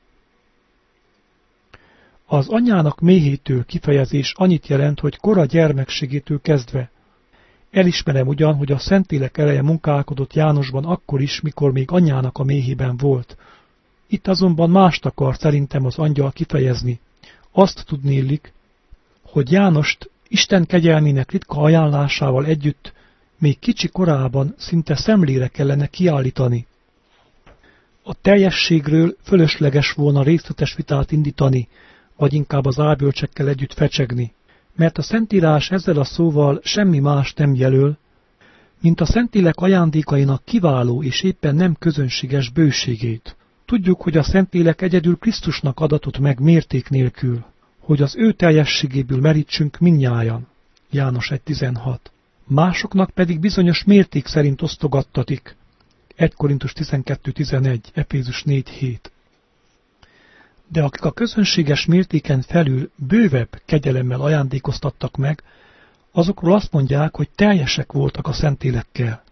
Az anyjának méhétől kifejezés annyit jelent, hogy kora gyermekségétől kezdve. Elismerem ugyan, hogy a Szentlélek ereje munkálkodott Jánosban akkor is, mikor még anyjának a méhében volt. Itt azonban mást akar szerintem az angyal kifejezni. Azt tudnélik, hogy Jánost Isten kegyelmének ritka ajánlásával együtt még kicsi korában szinte szemlére kellene kiállítani. A teljességről fölösleges volna részletes vitát indítani, vagy inkább az álbölcsekkel együtt fecsegni, mert a Szentírás ezzel a szóval semmi más nem jelöl, mint a Szentlélek ajándékainak kiváló és éppen nem közönséges bőségét. Tudjuk, hogy a Szentlélek egyedül Krisztusnak adatott meg mérték nélkül, hogy az ő teljességéből merítsünk mindnyájan. János egy tizenhat. Másoknak pedig bizonyos mérték szerint osztogattatik. egy Korintus tizenkettő tizenegy, Efézus négy hét. De akik a közönséges mértéken felül bővebb kegyelemmel ajándékoztattak meg, azokról azt mondják, hogy teljesek voltak a Szentlélekkel.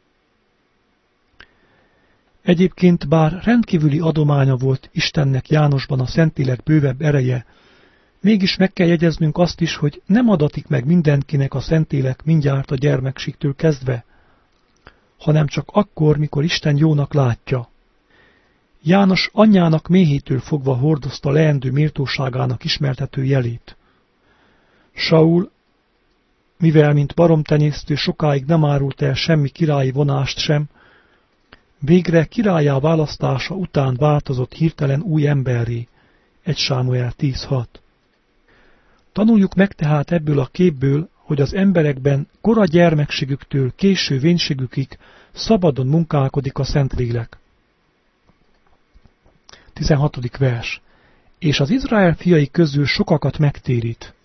Egyébként bár rendkívüli adománya volt Istennek Jánosban a Szentlélek bővebb ereje, mégis meg kell jegyeznünk azt is, hogy nem adatik meg mindenkinek a Szentlélek mindjárt a gyermekségtől kezdve, hanem csak akkor, mikor Isten jónak látja. János anyjának méhétől fogva hordozta leendő méltóságának ismertető jelét. Saul, mivel mint baromtenyésztő sokáig nem árult el semmi királyi vonást sem, végre királlyá választása után változott hirtelen új emberré. egy Sámuel tíz hat. Tanuljuk meg tehát ebből a képből, hogy az emberekben kora gyermekségüktől késő vénségükig szabadon munkálkodik a Szentlélek. tizenhatodik vers. És az Izrael fiai közül sokakat megtérít.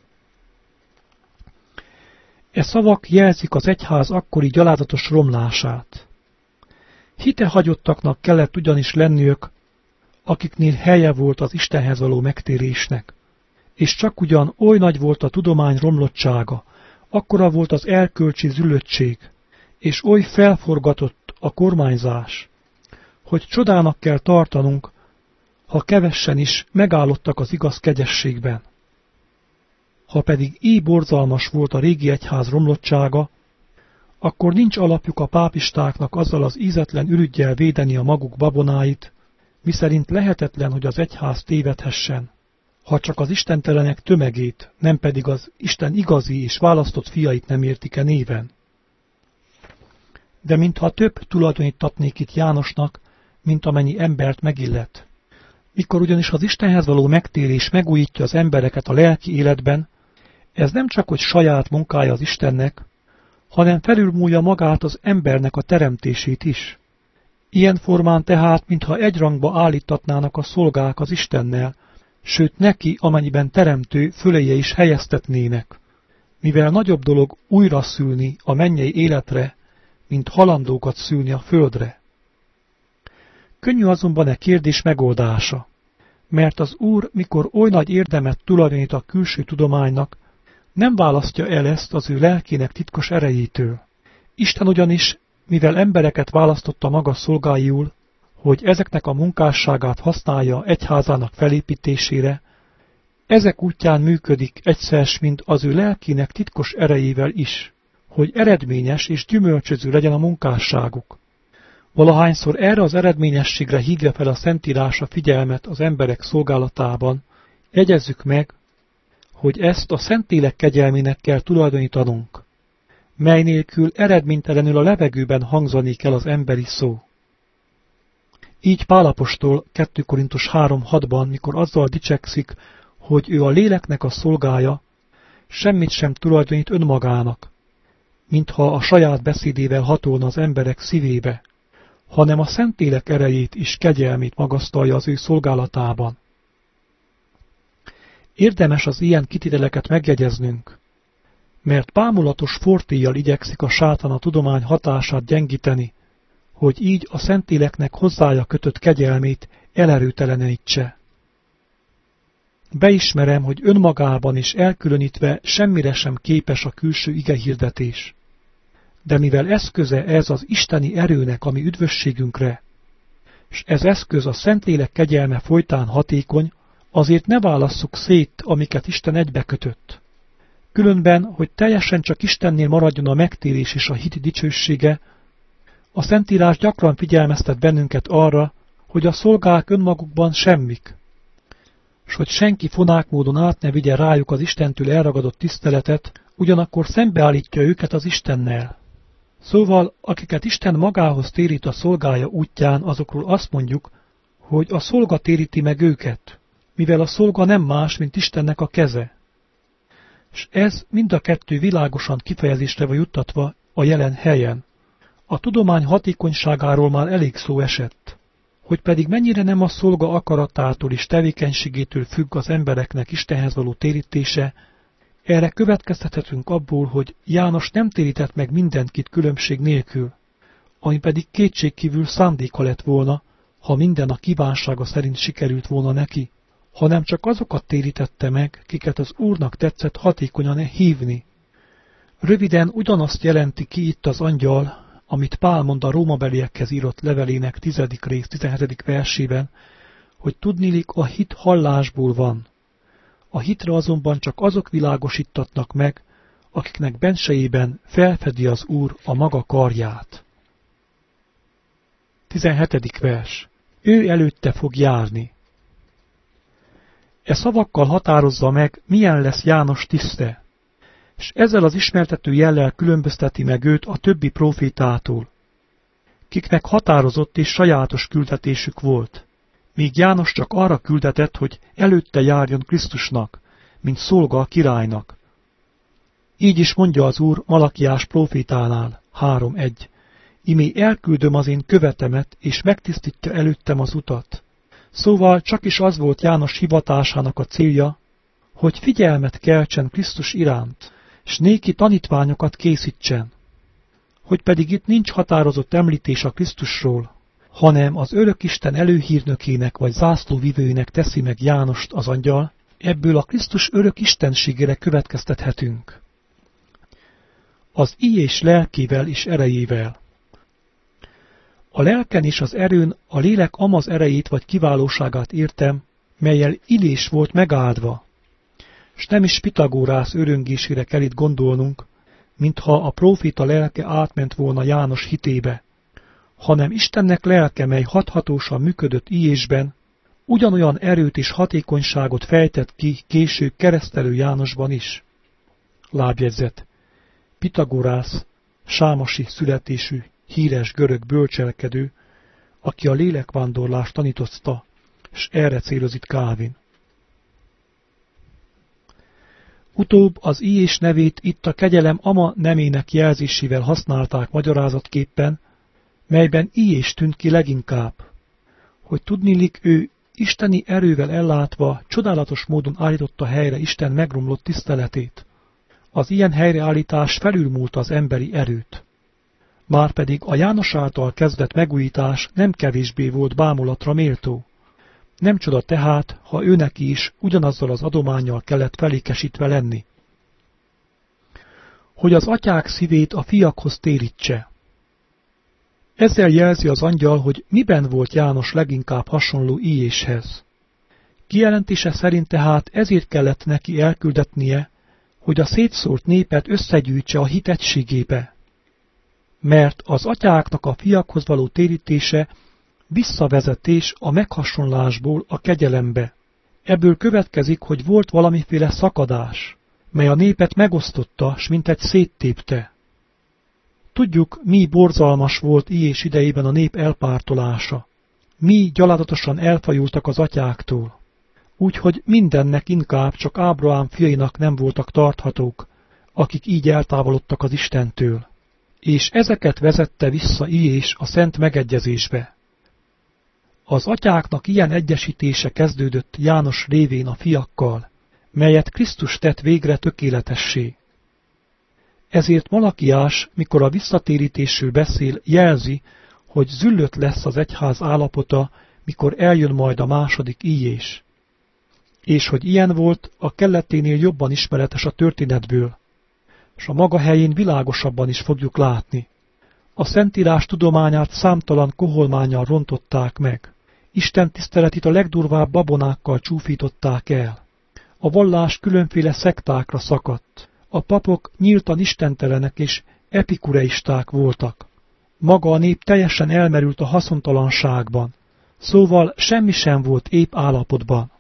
E szavak jelzik az egyház akkori gyalázatos romlását. Hitehagyottaknak kellett ugyanis lenniük, akiknél helye volt az Istenhez való megtérésnek, és csak ugyan oly nagy volt a tudomány romlottsága, akkora volt az erkölcsi züllöttség, és oly felforgatott a kormányzás, hogy csodának kell tartanunk, ha kevessen is megállottak az igaz kegyességben. Ha pedig így borzalmas volt a régi egyház romlottsága, akkor nincs alapjuk a pápistáknak azzal az ízetlen ürüggyel védeni a maguk babonáit, miszerint lehetetlen, hogy az egyház tévedhessen, ha csak az istentelenek tömegét, nem pedig az Isten igazi és választott fiait nem értik-e néven. De mintha több tulajdonítatnék itt Jánosnak, mint amennyi embert megillet. Mikor ugyanis az Istenhez való megtérés megújítja az embereket a lelki életben, ez nem csak hogy saját munkája az Istennek, hanem felülmúlja magát az embernek a teremtését is. Ilyen formán tehát, mintha egy rangba állítatnának a szolgák az Istennel, sőt neki, amennyiben teremtő, föléje is helyeztetnének, mivel nagyobb dolog újra szülni a mennyei életre, mint halandókat szülni a földre. Könnyű azonban e kérdés megoldása, mert az Úr, mikor oly nagy érdemet tulajdonít a külső tudománynak, nem választja el ezt az ő lelkének titkos erejétől. Isten ugyanis, mivel embereket választotta maga szolgáiul, hogy ezeknek a munkásságát használja egyházának felépítésére, ezek útján működik egyszer, mint az ő lelkének titkos erejével is, hogy eredményes és gyümölcsöző legyen a munkásságuk. Valahányszor erre az eredményességre hívja fel a Szentírás a figyelmet az emberek szolgálatában, jegyezzük meg, hogy ezt a Szentlélek kegyelmének kell tulajdonítanunk, mely nélkül eredménytelenül a levegőben hangzani kell az emberi szó. Így Pál apostol kettő Korintus három hatban, mikor azzal dicsekszik, hogy ő a léleknek a szolgája, semmit sem tulajdonít önmagának, mintha a saját beszédével hatolna az emberek szívébe, hanem a Szentlélek erejét és kegyelmét magasztalja az ő szolgálatában. Érdemes az ilyen kitételeket megjegyeznünk, mert bámulatos fortéjjal igyekszik a sátán a tudomány hatását gyengíteni, hogy így a Szentléleknek hozzája kötött kegyelmét elerőtelenítse. Beismerem, hogy önmagában is elkülönítve semmire sem képes a külső igehirdetés. De mivel eszköze ez az isteni erőnek, ami üdvösségünkre, s ez eszköz a Szentlélek kegyelme folytán hatékony, azért ne válasszuk szét, amiket Isten egybekötött. Különben, hogy teljesen csak Istennél maradjon a megtérés és a hit dicsősége, a Szentírás gyakran figyelmeztet bennünket arra, hogy a szolgák önmagukban semmik, s hogy senki fonák módon át ne vigye rájuk az Istentől elragadott tiszteletet, ugyanakkor szembeállítja őket az Istennel. Szóval, akiket Isten magához térít a szolgája útján, azokról azt mondjuk, hogy a szolga téríti meg őket, mivel a szolga nem más, mint Istennek a keze. S ez mind a kettő világosan kifejezésre van juttatva a jelen helyen. A tudomány hatékonyságáról már elég szó esett. Hogy pedig mennyire nem a szolga akaratától és tevékenységétől függ az embereknek Istenhez való térítése, erre következtethetünk abból, hogy János nem térített meg mindenkit különbség nélkül, ami pedig kétségkívül szándéka lett volna, ha minden a kívánsága szerint sikerült volna neki, hanem csak azokat térítette meg, kiket az Úrnak tetszett hatékonyan hívni. Röviden ugyanazt jelenti ki itt az angyal, amit Pál mond a rómabeliekhez írott levelének tizedik rész tizenhetedik versében, hogy tudniillik a hit hallásból van. A hitre azonban csak azok világosítatnak meg, akiknek bensejében felfedi az Úr a maga karját. tizenhetedik vers. Ő előtte fog járni. E szavakkal határozza meg, milyen lesz János tiszte, és ezzel az ismertető jellel különbözteti meg őt a többi prófétától, kiknek határozott és sajátos küldetésük volt, míg János csak arra küldetett, hogy előtte járjon Krisztusnak, mint szolga a királynak. Így is mondja az Úr Malakiás prófétánál, három egy. Imé elküldöm az én követemet, és megtisztítja előttem az utat. Szóval csak is az volt János hivatásának a célja, hogy figyelmet keltsen Krisztus iránt, s néki tanítványokat készítsen. Hogy pedig itt nincs határozott említés a Krisztusról, hanem az Örökisten előhírnökének vagy zászlóvivőjének teszi meg Jánost az angyal, ebből a Krisztus örök istenségére következtethetünk. Az íjés lelkével és erejével. A lelken és az erőn a lélek amaz erejét vagy kiválóságát értem, mellyel Illés volt megáldva. S nem is Pitagórász öröngésére kell itt gondolnunk, mintha a próféta lelke átment volna János hitébe, hanem Istennek lelke, mely hathatósan működött Illésben, ugyanolyan erőt és hatékonyságot fejtett ki később keresztelő Jánosban is. Lábjegyzet. Pitagórász, sámasi születésű, híres görög bölcselkedő, aki a lélekvándorlást tanította, s erre célozik Calvin. Utóbb az Illés nevét itt a kegyelem ama nemének jelzésével használták magyarázatképpen, melyben Illés tűnt ki leginkább, hogy tudniillik ő isteni erővel ellátva csodálatos módon állította helyre Isten megromlott tiszteletét. Az ilyen helyreállítás felülmúlta az emberi erőt. Márpedig a János által kezdett megújítás nem kevésbé volt bámulatra méltó. Nem csoda tehát, ha őneki is ugyanazzal az adománnyal kellett felékesítve lenni. Hogy az atyák szívét a fiakhoz térítse. Ezzel jelzi az angyal, hogy miben volt János leginkább hasonló Illéshez. Kijelentése szerint tehát ezért kellett neki elküldetnie, hogy a szétszórt népet összegyűjtse a hit egységébe. Mert az atyáknak a fiakhoz való térítése visszavezetés a meghasonlásból a kegyelembe. Ebből következik, hogy volt valamiféle szakadás, mely a népet megosztotta, s mintegy széttépte. Tudjuk, mi borzalmas volt Illés idejében a nép elpártolása. Mi gyalázatosan elfajultak az atyáktól. Úgyhogy mindennek inkább csak Ábrahám fiainak nem voltak tarthatók, akik így eltávolodtak az Istentől. és ezeket vezette vissza Illés a szent megegyezésbe. Az atyáknak ilyen egyesítése kezdődött János révén a fiakkal, melyet Krisztus tett végre tökéletessé. Ezért Malakiás, mikor a visszatérítésről beszél, jelzi, hogy züllött lesz az egyház állapota, mikor eljön majd a második Illés. És hogy ilyen volt, a kelleténél jobban ismeretes a történetből, s a maga helyén világosabban is fogjuk látni. A Szentírás tudományát számtalan koholmánnyal rontották meg. Isten tiszteletét a legdurvább babonákkal csúfították el. A vallás különféle szektákra szakadt. A papok nyíltan istentelenek és epikureisták voltak. Maga a nép teljesen elmerült a haszontalanságban. Szóval semmi sem volt épp állapotban.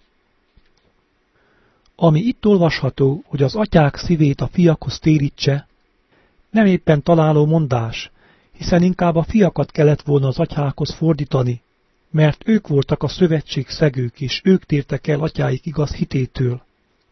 Ami itt olvasható, hogy az atyák szívét a fiakhoz térítse, nem éppen találó mondás, hiszen inkább a fiakat kellett volna az atyákhoz fordítani, mert ők voltak a szövetség szegők, és ők tértek el atyáik igaz hitétől.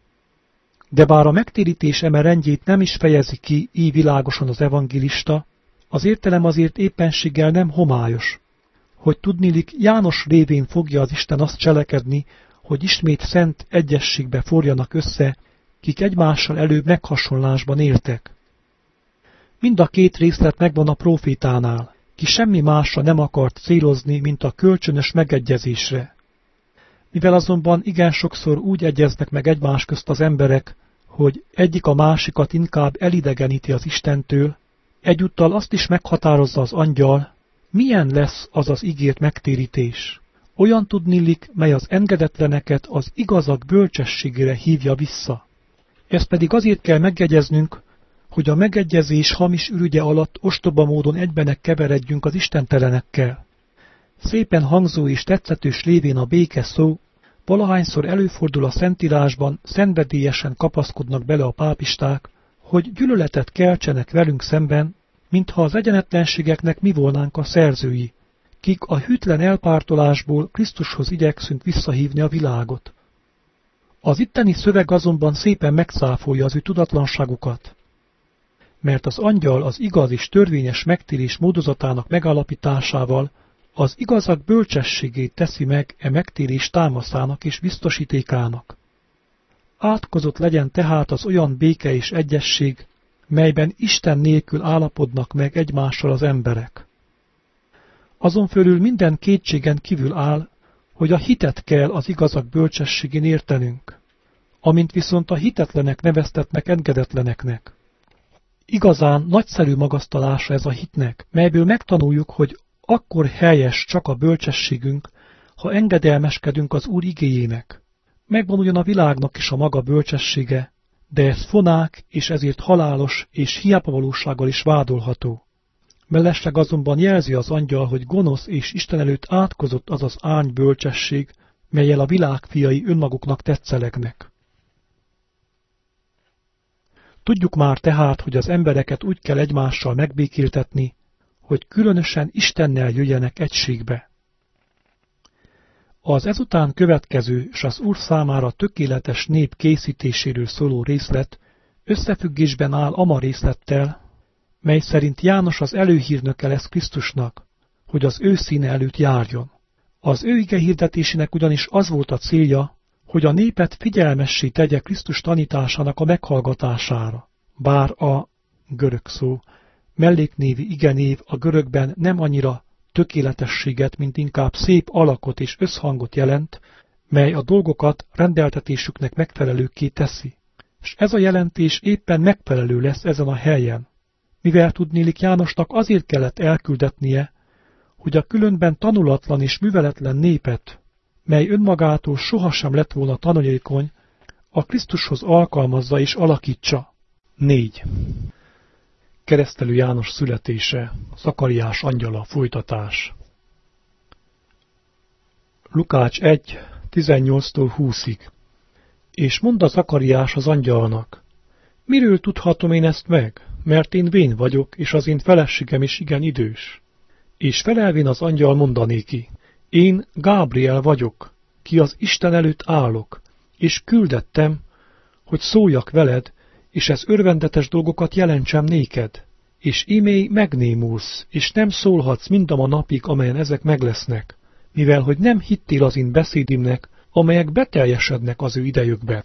De bár a megtérítés eme rendjét nem is fejezi ki így világosan az evangélista, az értelem azért éppenséggel nem homályos, hogy tudniillik János révén fogja az Isten azt cselekedni, hogy ismét szent egyességbe forjanak össze, kik egymással előbb meghasonlásban éltek. Mind a két részlet megvan a prófétánál, ki semmi másra nem akart célozni, mint a kölcsönös megegyezésre. Mivel azonban igen sokszor úgy egyeznek meg egymás közt az emberek, hogy egyik a másikat inkább elidegeníti az Istentől, egyúttal azt is meghatározza az angyal, milyen lesz az az ígért megtérítés. Olyan tudniillik, mely az engedetleneket az igazak bölcsességére hívja vissza. Ezt pedig azért kell megjegyeznünk, hogy a megegyezés hamis ürügye alatt ostoba módon egybenek keveredjünk az istentelenekkel. Szépen hangzó és tetszetős lévén a béke szó, valahányszor előfordul a Szentírásban, szenvedélyesen kapaszkodnak bele a pápisták, hogy gyűlöletet keltsenek velünk szemben, mintha az egyenetlenségeknek mi volnánk a szerzői, kik a hűtlen elpártolásból Krisztushoz igyekszünk visszahívni a világot. Az itteni szöveg azonban szépen megszáfolja az ő tudatlanságukat, mert az angyal az igaz és törvényes megtérés módozatának megállapításával az igazak bölcsességét teszi meg e megtérés támaszának és biztosítékának. Átkozott legyen tehát az olyan béke és egyesség, melyben Isten nélkül állapodnak meg egymással az emberek. Azon fölül minden kétségen kívül áll, hogy a hitet kell az igazak bölcsességén értenünk, amint viszont a hitetlenek neveztetnek engedetleneknek. Igazán nagyszerű magasztalása ez a hitnek, melyből megtanuljuk, hogy akkor helyes csak a bölcsességünk, ha engedelmeskedünk az Úr igéjének. Megvan ugyan a világnak is a maga bölcsessége, de ez fonák és ezért halálos és hiábavalósággal is vádolható. Mellesleg azonban jelzi az angyal, hogy gonosz és Isten előtt átkozott az az árny bölcsesség, mellyel a világ fiai önmaguknak tetszelegnek. Tudjuk már tehát, hogy az embereket úgy kell egymással megbékéltetni, hogy különösen Istennel jöjjenek egységbe. Az ezután következő s az Úr számára tökéletes nép készítéséről szóló részlet összefüggésben áll ama részlettel, mely szerint János az előhírnöke lesz Krisztusnak, hogy az ő színe előtt járjon. Az ő ige hirdetésének ugyanis az volt a célja, hogy a népet figyelmessé tegye Krisztus tanításának a meghallgatására. Bár a görög szó, melléknévi igenév a görögben nem annyira tökéletességet, mint inkább szép alakot és összhangot jelent, mely a dolgokat rendeltetésüknek megfelelőkké teszi. És ez a jelentés éppen megfelelő lesz ezen a helyen, mivel tudniillik Jánosnak azért kellett elküldetnie, hogy a különben tanulatlan és műveletlen népet, mely önmagától sohasem lett volna tanuljaikony, a Krisztushoz alkalmazza és alakítsa. négy. Keresztelő János születése, Zakariás angyala, folytatás. Lukács egy, tizennyolctól húszig. És mondta Zakariás az angyalnak, miről tudhatom én ezt meg, mert én vén vagyok, és az én feleségem is igen idős. És felelvén az angyal mondanéki, én Gábriel vagyok, ki az Isten előtt állok, és küldettem, hogy szóljak veled, és ez örvendetes dolgokat jelentsem néked, és imé megnémulsz, és nem szólhatsz mindam a napig, amelyen ezek meglesznek, mivel hogy nem hittél az én beszédimnek, amelyek beteljesednek az ő idejükbe.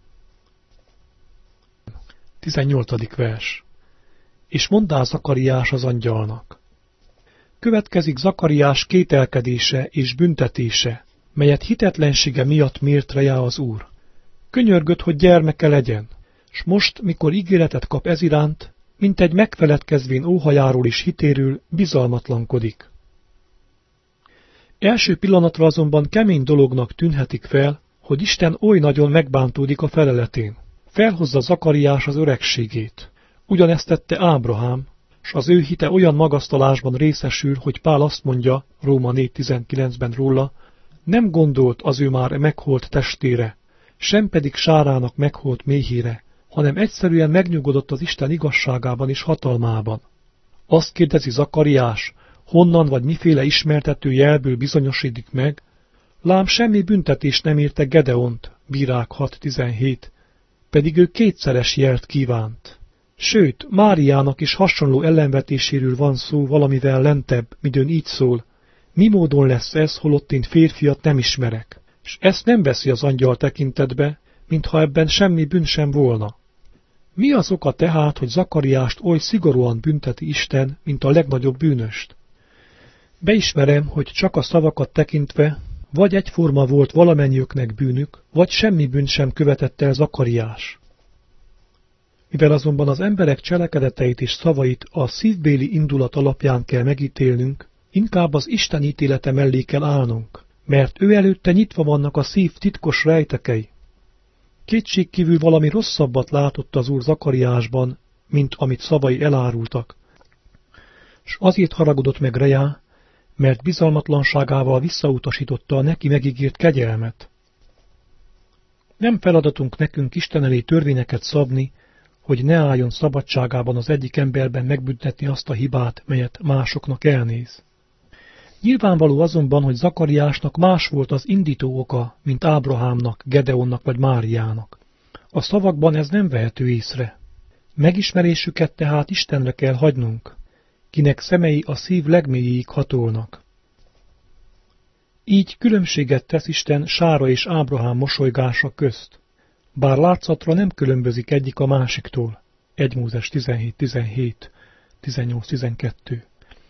tizennyolcadik vers. És mondá Zakariás az angyalnak. Következik Zakariás kételkedése és büntetése, melyet hitetlensége miatt mért rá az Úr. Könyörgött, hogy gyermeke legyen, s most, mikor ígéretet kap ez iránt, mint egy megfeledkezvén óhajáról és hitéről bizalmatlankodik. Első pillanatra azonban kemény dolognak tűnhetik fel, hogy Isten oly nagyon megbántódik a feleletén. Felhozza Zakariás az öregségét. Ugyanezt tette Ábrahám, s az ő hite olyan magasztalásban részesül, hogy Pál azt mondja, Róma négy tizenkilencben róla, nem gondolt az ő már megholt testére, sem pedig Sárának megholt méhére, hanem egyszerűen megnyugodott az Isten igazságában és hatalmában. Azt kérdezi Zakariás, honnan vagy miféle ismertető jelből bizonyosodik meg, lám semmi büntetés nem érte Gedeont, Bírák hat tizenhét, pedig ő kétszeres jelt kívánt. Sőt, Máriának is hasonló ellenvetéséről van szó valamivel lentebb, midőn így szól, mi módon lesz ez, holott én férfiat nem ismerek, s ezt nem veszi az angyal tekintetbe, mintha ebben semmi bűn sem volna. Mi az oka tehát, hogy Zakariást oly szigorúan bünteti Isten, mint a legnagyobb bűnöst? Beismerem, hogy csak a szavakat tekintve, vagy egyforma volt valamennyiüknek bűnük, vagy semmi bűnt sem követett el Zakariás. Mivel azonban az emberek cselekedeteit és szavait a szívbéli indulat alapján kell megítélnünk, inkább az Isten ítélete mellé kell állnunk, mert ő előtte nyitva vannak a szív titkos rejtekei. Kétségkívül valami rosszabbat látott az Úr Zakariásban, mint amit szavai elárultak, s azért haragudott meg rejá, mert bizalmatlanságával visszautasította a neki megígért kegyelmet. Nem feladatunk nekünk Isten elé törvényeket szabni, hogy ne álljon szabadságában az egyik emberben megbüntetni azt a hibát, melyet másoknak elnéz. Nyilvánvaló azonban, hogy Zakariásnak más volt az indító oka, mint Ábrahámnak, Gedeonnak vagy Máriának. A szavakban ez nem vehető észre. Megismerésüket tehát Istenre kell hagynunk, kinek szemei a szív legmélyéig hatolnak. Így különbséget tesz Isten Sára és Ábrahám mosolygása közt, bár látszatra nem különbözik egyik a másiktól. egy Mózes tizenhét tizenhét, tizennyolc tizenkettő.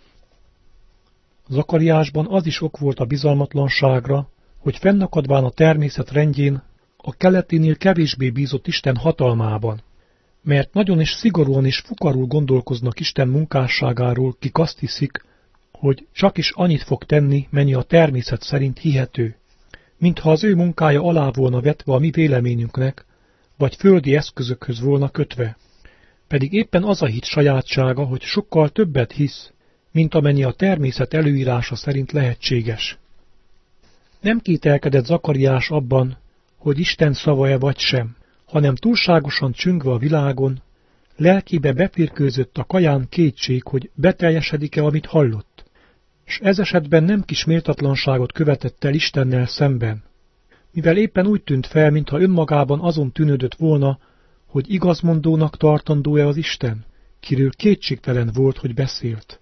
Zakariásban az is ok volt a bizalmatlanságra, hogy fennakadván a természet rendjén a keletinél kevésbé bízott Isten hatalmában, mert nagyon és szigorúan és fukarul gondolkoznak Isten munkásságáról, kik azt hiszik, hogy csak is annyit fog tenni, mennyi a természet szerint hihető, mintha az ő munkája alá volna vetve a mi véleményünknek, vagy földi eszközökhöz volna kötve. Pedig éppen az a hit sajátsága, hogy sokkal többet hisz, mint amennyi a természet előírása szerint lehetséges. Nem kételkedett Zakariás abban, hogy Isten szava-e vagy sem, hanem túlságosan csüngve a világon, lelkébe befirkőzött a kaján kétség, hogy beteljesedik-e, amit hallott, s ez esetben nem kis méltatlanságot követett el Istennel szemben, mivel éppen úgy tűnt fel, mintha önmagában azon tűnődött volna, hogy igazmondónak tartandó-e az Isten, kiről kétségtelen volt, hogy beszélt.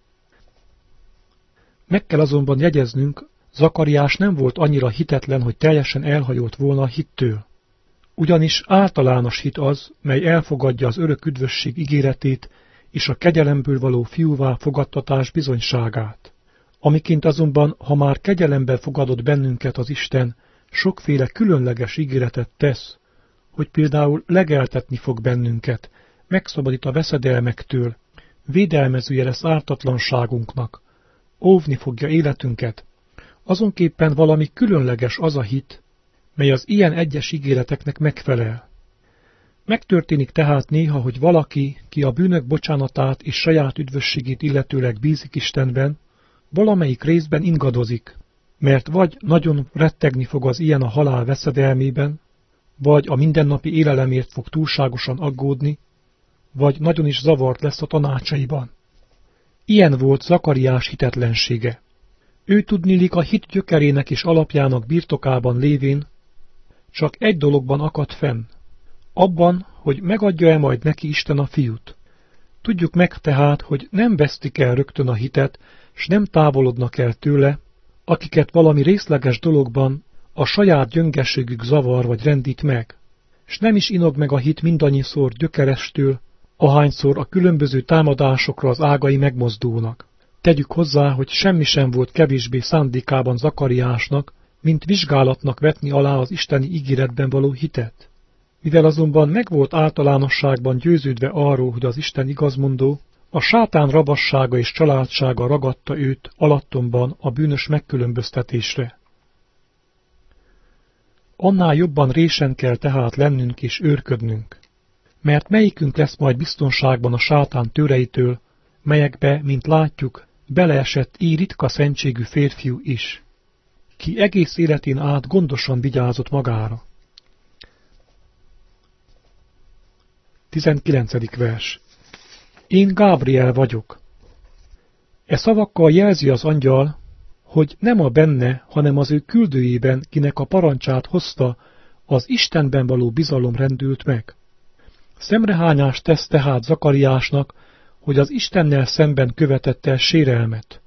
Meg kell azonban jegyeznünk, Zakariás nem volt annyira hitetlen, hogy teljesen elhajolt volna a hittől. Ugyanis általános hit az, mely elfogadja az örök üdvösség ígéretét és a kegyelemből való fiúvá fogadtatás bizonyságát. Amiként azonban, ha már kegyelemben fogadott bennünket az Isten, sokféle különleges ígéretet tesz, hogy például legeltetni fog bennünket, megszabadít a veszedelmektől, védelmezője lesz ártatlanságunknak, óvni fogja életünket, azonképpen valami különleges az a hit, mely az ilyen egyes ígéreteknek megfelel. Megtörténik tehát néha, hogy valaki, ki a bűnök bocsánatát és saját üdvösségét illetőleg bízik Istenben, valamelyik részben ingadozik, mert vagy nagyon rettegni fog az ilyen a halál veszedelmében, vagy a mindennapi élelemért fog túlságosan aggódni, vagy nagyon is zavart lesz a tanácsaiban. Ilyen volt Zakariás hitetlensége. Ő tudniillik a hit gyökerének és alapjának birtokában lévén, csak egy dologban akadt fenn, abban, hogy megadja-e majd neki Isten a fiút. Tudjuk meg tehát, hogy nem vesztik el rögtön a hitet, s nem távolodnak el tőle, akiket valami részleges dologban a saját gyöngességük zavar vagy rendít meg, s nem is inog meg a hit mindannyiszor gyökerestől, ahányszor a különböző támadásokra az ágai megmozdulnak. Tegyük hozzá, hogy semmi sem volt kevésbé szándékában Zakariásnak, mint vizsgálatnak vetni alá az isteni ígéretben való hitet. Mivel azonban meg volt általánosságban győződve arról, hogy az Isten igazmondó, a sátán rabassága és családsága ragadta őt alattomban a bűnös megkülönböztetésre. Annál jobban résen kell tehát lennünk és őrködnünk, mert melyikünk lesz majd biztonságban a sátán tőreitől, melyekbe, mint látjuk, beleesett így ritka szentségű férfiú is, ki egész életén át gondosan vigyázott magára. tizenkilencedik vers. Én Gábriel vagyok. E szavakkal jelzi az angyal, hogy nem a benne, hanem az ő küldőjében, kinek a parancsát hozta, az Istenben való bizalom rendült meg. Szemrehányást tesz tehát Zakariásnak, hogy az Istennel szemben követett el sérelmet.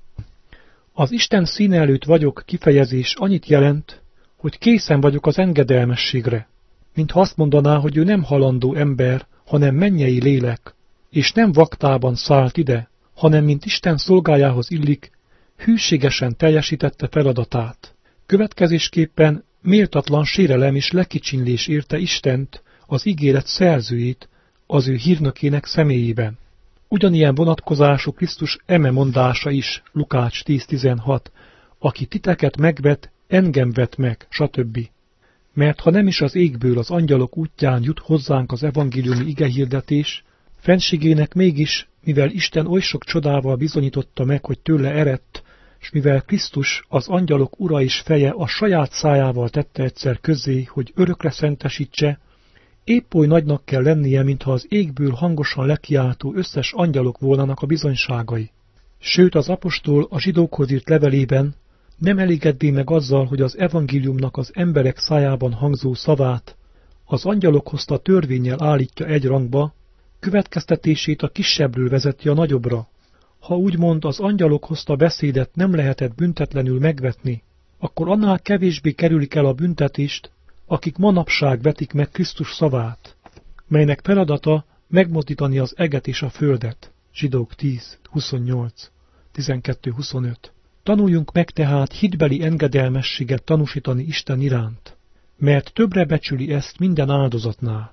Az Isten színe előtt vagyok kifejezés annyit jelent, hogy készen vagyok az engedelmességre, mintha azt mondaná, hogy ő nem halandó ember, hanem mennyei lélek, és nem vaktában szállt ide, hanem mint Isten szolgájához illik, hűségesen teljesítette feladatát. Következésképpen méltatlan sérelem és lekicsinlés érte Istent, az ígéret szerzőjét, az ő hírnökének személyében. Ugyanilyen vonatkozású Krisztus eme mondása is, Lukács tíz tizenhat, aki titeket megvet, engem vet meg, stb. Mert ha nem is az égből az angyalok útján jut hozzánk az evangéliumi igehirdetés, fenségének mégis, mivel Isten oly sok csodával bizonyította meg, hogy tőle eredt, s mivel Krisztus, az angyalok ura és feje a saját szájával tette egyszer közzé, hogy örökre szentesítse, épp oly nagynak kell lennie, mintha az égből hangosan lekiáltó összes angyalok volnának a bizonyságai. Sőt, az apostol a zsidókhoz írt levelében nem elégedvé meg azzal, hogy az evangéliumnak az emberek szájában hangzó szavát az angyalok hozta törvénnyel állítja egy rangba, következtetését a kisebbről vezeti a nagyobbra. Ha úgymond az angyalok hozta beszédet nem lehetett büntetlenül megvetni, akkor annál kevésbé kerülik el a büntetést, akik manapság vetik meg Krisztus szavát, melynek feladata megmozdítani az eget és a földet. Zsidók tíz huszonnyolc, tizenkettő huszonöt. Tanuljunk meg tehát hitbeli engedelmességet tanúsítani Isten iránt, mert többre becsüli ezt minden áldozatnál.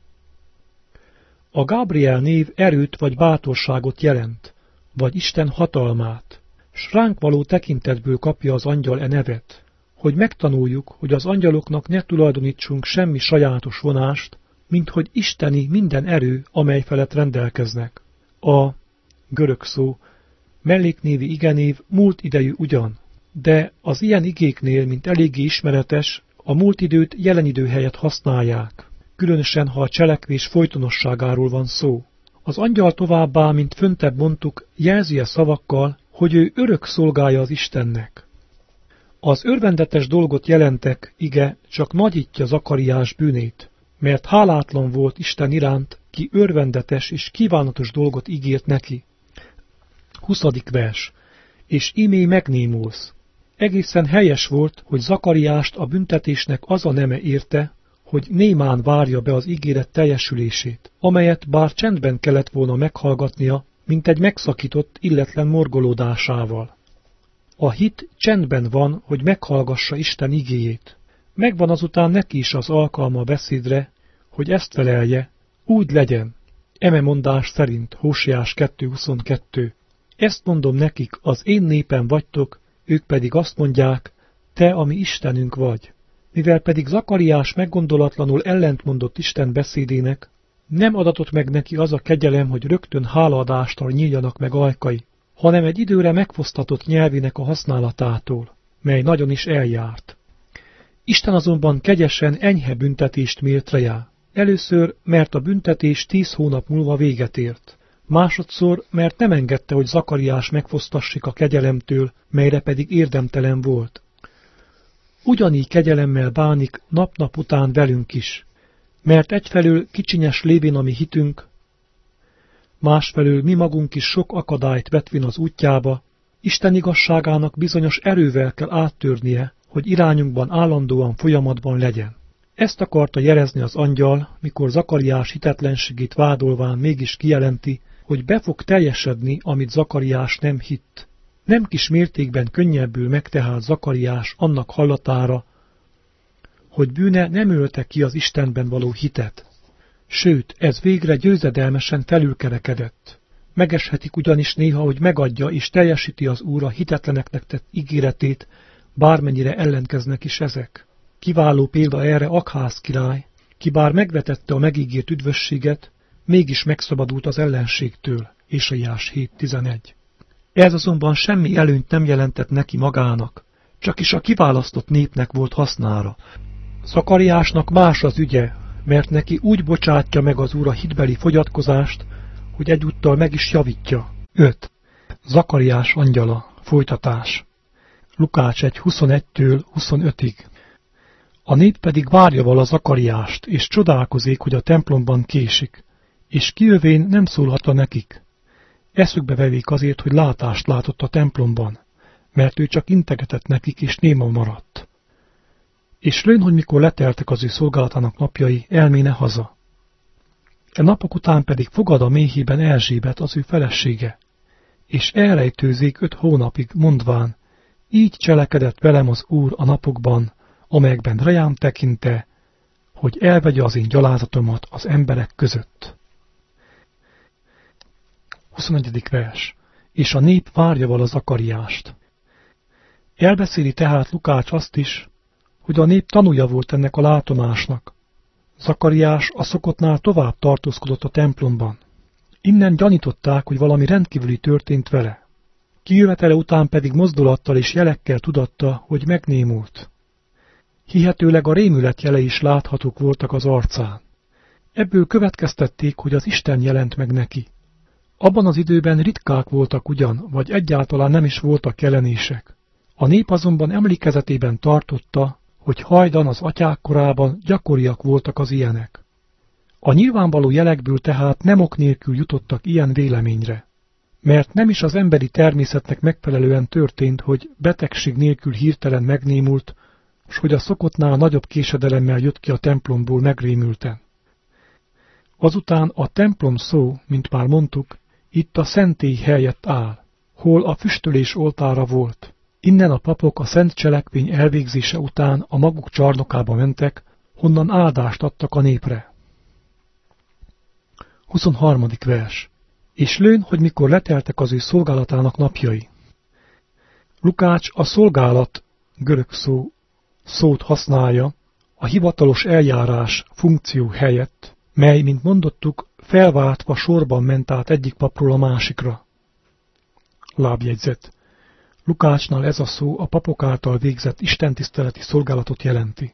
A Gábriel név erőt vagy bátorságot jelent, vagy Isten hatalmát, s ránk való tekintetből kapja az angyal e nevet, hogy megtanuljuk, hogy az angyaloknak ne tulajdonítsunk semmi sajátos vonást, mint hogy isteni minden erő, amely felett rendelkeznek. A görög szó melléknévi igenév múlt idejű ugyan, de az ilyen igéknél, mint eléggé ismeretes, a múlt időt jelen idő helyett használják, különösen ha a cselekvés folytonosságáról van szó. Az angyal továbbá, mint föntebb mondtuk, jelzi a szavakkal, hogy ő örök szolgája az Istennek. Az örvendetes dolgot jelentek, ige, csak nagyítja Zakariás bűnét, mert hálátlan volt Isten iránt, ki örvendetes és kívánatos dolgot ígért neki. huszadik vers. És imé megnémulsz. Egészen helyes volt, hogy Zakariást a büntetésnek az a neme érte, hogy némán várja be az ígéret teljesülését, amelyet bár csendben kellett volna meghallgatnia, mint egy megszakított, illetlen morgolódásával. A hit csendben van, hogy meghallgassa Isten igéjét. Megvan azután neki is az alkalma a beszédre, hogy ezt felelje, úgy legyen. Eme mondás szerint Hóseás kettő huszonkettő. Ezt mondom nekik, az én népem vagytok, ők pedig azt mondják, te, ami Istenünk vagy. Mivel pedig Zakariás meggondolatlanul ellentmondott Isten beszédének, nem adatott meg neki az a kegyelem, hogy rögtön hálaadástól nyíljanak meg ajkai, hanem egy időre megfosztatott nyelvének a használatától, mely nagyon is eljárt. Isten azonban kegyesen enyhe büntetést mélt rá. Először, mert a büntetés tíz hónap múlva véget ért. Másodszor, mert nem engedte, hogy Zakariás megfosztassék a kegyelemtől, melyre pedig érdemtelen volt. Ugyanígy kegyelemmel bánik nap-nap után velünk is, mert egyfelől kicsinyes lévén a mi hitünk, másfelől mi magunk is sok akadályt vetvén az útjába, Isten igazságának bizonyos erővel kell áttörnie, hogy irányunkban állandóan folyamatban legyen. Ezt akarta jelezni az angyal, mikor Zakariás hitetlenségét vádolván mégis kijelenti, hogy be fog teljesedni, amit Zakariás nem hitt. Nem kis mértékben könnyebbül meg tehát Zakariás annak hallatára, hogy bűne nem ölte ki az Istenben való hitet. Sőt, ez végre győzedelmesen felülkerekedett. Megeshetik ugyanis néha, hogy megadja és teljesíti az Úr a hitetleneknek tett ígéretét, bármennyire ellenkeznek is ezek. Kiváló példa erre Akház király, ki bár megvetette a megígért üdvösséget, mégis megszabadult az ellenségtől, Ézsaiás hét tizenegy. Ez azonban semmi előnyt nem jelentett neki magának, csak is a kiválasztott népnek volt hasznára. Zakariásnak más az ügye, mert neki úgy bocsátja meg az Úr a hitbeli fogyatkozást, hogy egyúttal meg is javítja. öt. Zakariás angyala, folytatás. Lukács egy huszonegytől huszonötig. A nép pedig várja vala Zakariást, és csodálkozik, hogy a templomban késik, és kijövén nem szólhatta nekik. Eszükbe vevék azért, hogy látást látott a templomban, mert ő csak integetett nekik, és néma maradt. És lőn, hogy mikor leteltek az ő szolgálatának napjai, elméne haza. E napok után pedig fogad a méhében Erzsébet, az ő felesége, és elrejtőzik öt hónapig, mondván, így cselekedett velem az Úr a napokban, amelyekben rajám tekinte, hogy elvegye az én gyalázatomat az emberek között. huszonegyedik vers. És a nép várja vala Zakariást. Elbeszéli tehát Lukács azt is, hogy a nép tanúja volt ennek a látomásnak. Zakariás a szokottnál tovább tartózkodott a templomban. Innen gyanították, hogy valami rendkívüli történt vele. Kijövetele után pedig mozdulattal és jelekkel tudatta, hogy megnémult. Hihetőleg a rémület jele is láthatók voltak az arcán. Ebből következtették, hogy az Isten jelent meg neki. Abban az időben ritkák voltak ugyan, vagy egyáltalán nem is voltak jelenések. A nép azonban emlékezetében tartotta, hogy hajdan az atyák korában gyakoriak voltak az ilyenek. A nyilvánvaló jelekből tehát nem ok nélkül jutottak ilyen véleményre. Mert nem is az emberi természetnek megfelelően történt, hogy betegség nélkül hirtelen megnémult, s hogy a szokottnál nagyobb késedelemmel jött ki a templomból megrémülten. Azután a templom szó, mint már mondtuk, itt a szentély helyett áll, hol a füstölés oltára volt. Innen a papok a szent cselekvény elvégzése után a maguk csarnokába mentek, honnan áldást adtak a népre. huszonharmadik vers. És lőn, hogy mikor leteltek az ő szolgálatának napjai. Lukács a szolgálat, görög szó, szót használja a hivatalos eljárás funkció helyett, mely, mint mondottuk, felváltva sorban ment át egyik papról a másikra. Lábjegyzet. Lukácsnál ez a szó a papok által végzett istentiszteleti szolgálatot jelenti.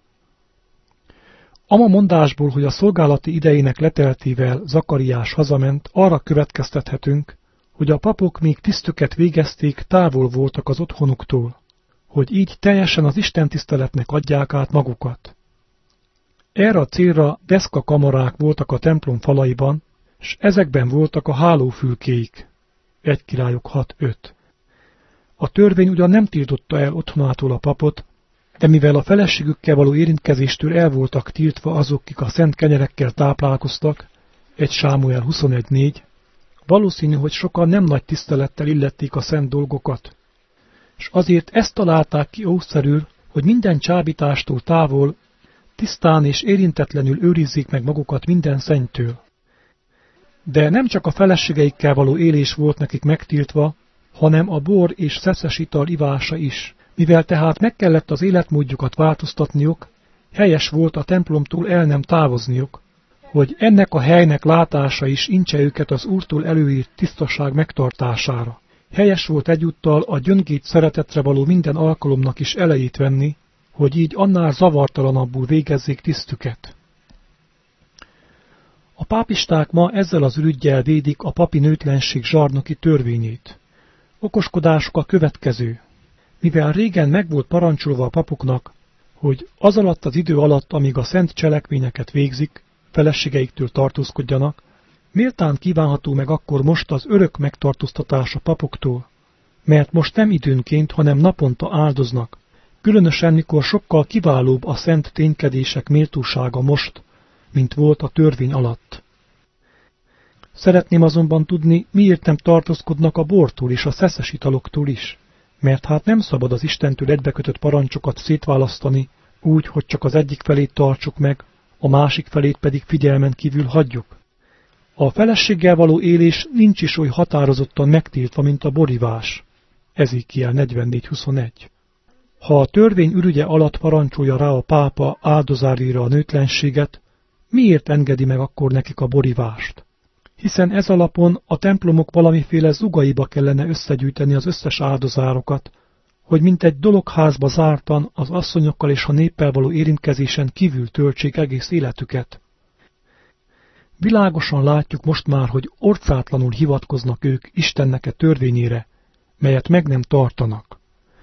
Ama mondásból, hogy a szolgálati idejének leteltével Zakariás hazament, arra következtethetünk, hogy a papok még tisztüket végezték, távol voltak az otthonuktól, hogy így teljesen az istentiszteletnek adják át magukat. Erre a célra deszkakamarák voltak a templom falaiban, s ezekben voltak a hálófülkéik. egy Királyok hat öt. A törvény ugyan nem tiltotta el otthonától a papot, de mivel a feleségükkel való érintkezéstől el voltak tiltva azok, akik a szent kenyerekkel táplálkoztak, egy Sámuel huszonegy négy, valószínű, hogy sokan nem nagy tisztelettel illették a szent dolgokat. És azért ezt találták ki ószerül, hogy minden csábítástól távol, tisztán és érintetlenül őrizzék meg magukat minden szennytől. De nem csak a feleségeikkel való élés volt nekik megtiltva, hanem a bor és szeszes ital ivása is. Mivel tehát meg kellett az életmódjukat változtatniuk, helyes volt a templomtól el nem távozniuk, hogy ennek a helynek látása is intse őket az Úrtól előírt tisztaság megtartására. Helyes volt egyúttal a gyöngét szeretetre való minden alkalomnak is elejét venni, hogy így annál zavartalanabbul végezzék tisztüket. A pápisták ma ezzel az ürüggyel védik a papi nőtlenség zsarnoki törvényét. Okoskodásuk a következő. Mivel régen meg volt parancsolva a papoknak, hogy az alatt az idő alatt, amíg a szent cselekvényeket végzik, feleségeiktől tartózkodjanak, Méltán kívánható meg akkor most az örök megtartóztatás a papoktól, mert most nem időnként, hanem naponta áldoznak, különösen mikor sokkal kiválóbb a szent ténykedések méltósága most, mint volt a törvény alatt. Szeretném azonban tudni, miért nem tartózkodnak a bortól és a szeszes italoktól is, mert hát nem szabad az Istentől egybekötött parancsokat szétválasztani, úgy, hogy csak az egyik felét tartsuk meg, a másik felét pedig figyelmen kívül hagyjuk. A feleséggel való élés nincs is oly határozottan megtiltva, mint a borivás. Ezékiel negyvennégy huszonegy. Ha a törvény ürügye alatt parancsolja rá a pápa áldozárira a nőtlenséget, miért engedi meg akkor nekik a borivást? Hiszen ez alapon a templomok valamiféle zugaiba kellene összegyűjteni az összes áldozárokat, hogy mint egy dologházba zártan az asszonyokkal és a néppel való érintkezésen kívül töltsék egész életüket. Világosan látjuk most már, hogy orcátlanul hivatkoznak ők Istennek e törvényére, melyet meg nem tartanak.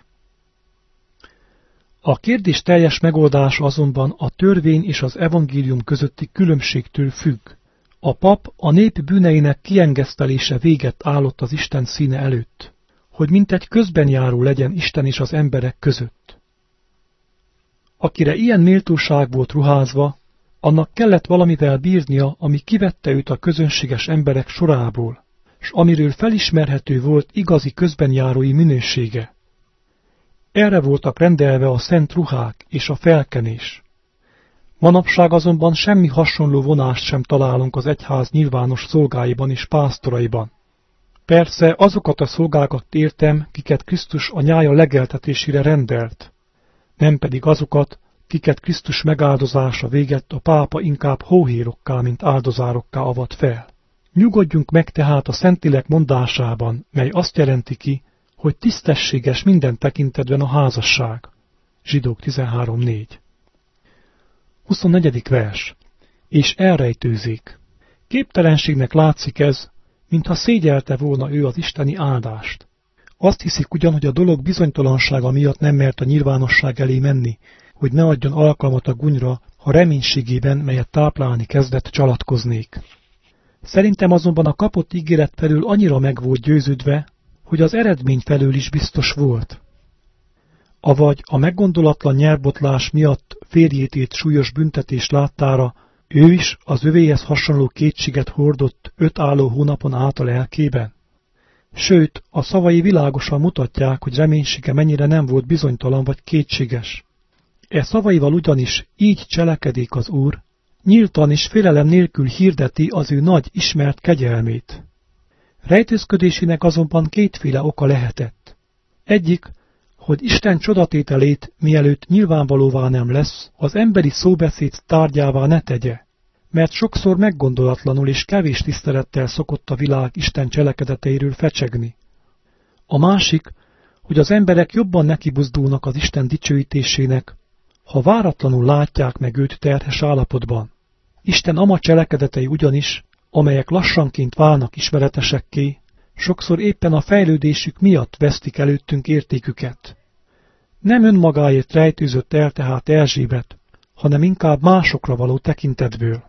A kérdés teljes megoldása azonban a törvény és az evangélium közötti különbségtől függ. A pap a nép bűneinek kiengesztelése véget állott az Isten színe előtt, hogy mintegy közbenjáró legyen Isten és az emberek között. Akire ilyen méltóság volt ruházva, annak kellett valamivel bírnia, ami kivette őt a közönséges emberek sorából, s amiről felismerhető volt igazi közbenjárói minősége. Erre voltak rendelve a szent ruhák és a felkenés. Manapság azonban semmi hasonló vonást sem találunk az egyház nyilvános szolgáiban és pásztoraiban. Persze azokat a szolgákat értem, kiket Krisztus a nyája legeltetésére rendelt, nem pedig azokat, kiket Krisztus megáldozása végett a pápa inkább hóhérokká, mint áldozárokká avat fel. Nyugodjunk meg tehát a Szentlélek mondásában, mely azt jelenti ki, hogy tisztességes minden tekintetben a házasság. Zsidók tizenhárom négy. huszonnegyedik vers. És elrejtőzik. Képtelenségnek látszik ez, mintha szégyelte volna ő az isteni áldást. Azt hiszik ugyan, hogy a dolog bizonytalansága miatt nem mert a nyilvánosság elé menni, hogy ne adjon alkalmat a gúnyra, ha reménységében, melyet táplálni kezdett, csalatkoznék. Szerintem azonban a kapott ígéret felől annyira meg volt győződve, hogy az eredmény felől is biztos volt. Avagy a meggondolatlan nyelvbotlás miatt férjét ért súlyos büntetés láttára, ő is az övéhez hasonló kétséget hordott öt álló hónapon át a lelkében? Sőt, a szavai világosan mutatják, hogy reménysége mennyire nem volt bizonytalan vagy kétséges. E szavaival ugyanis így cselekedik az Úr, nyíltan és félelem nélkül hirdeti az ő nagy ismert kegyelmét. Rejtőzködésének azonban kétféle oka lehetett. Egyik, hogy Isten csodatételét, mielőtt nyilvánvalóvá nem lesz, az emberi szóbeszéd tárgyává ne tegye, mert sokszor meggondolatlanul és kevés tisztelettel szokott a világ Isten cselekedeteiről fecsegni. A másik, hogy az emberek jobban nekibuzdulnak az Isten dicsőítésének, ha váratlanul látják meg őt terhes állapotban. Isten ama cselekedetei ugyanis, amelyek lassanként válnak ismeretesekké, sokszor éppen a fejlődésük miatt vesztik előttünk értéküket. Nem önmagáért rejtőzött el tehát Erzsébet, hanem inkább másokra való tekintetből.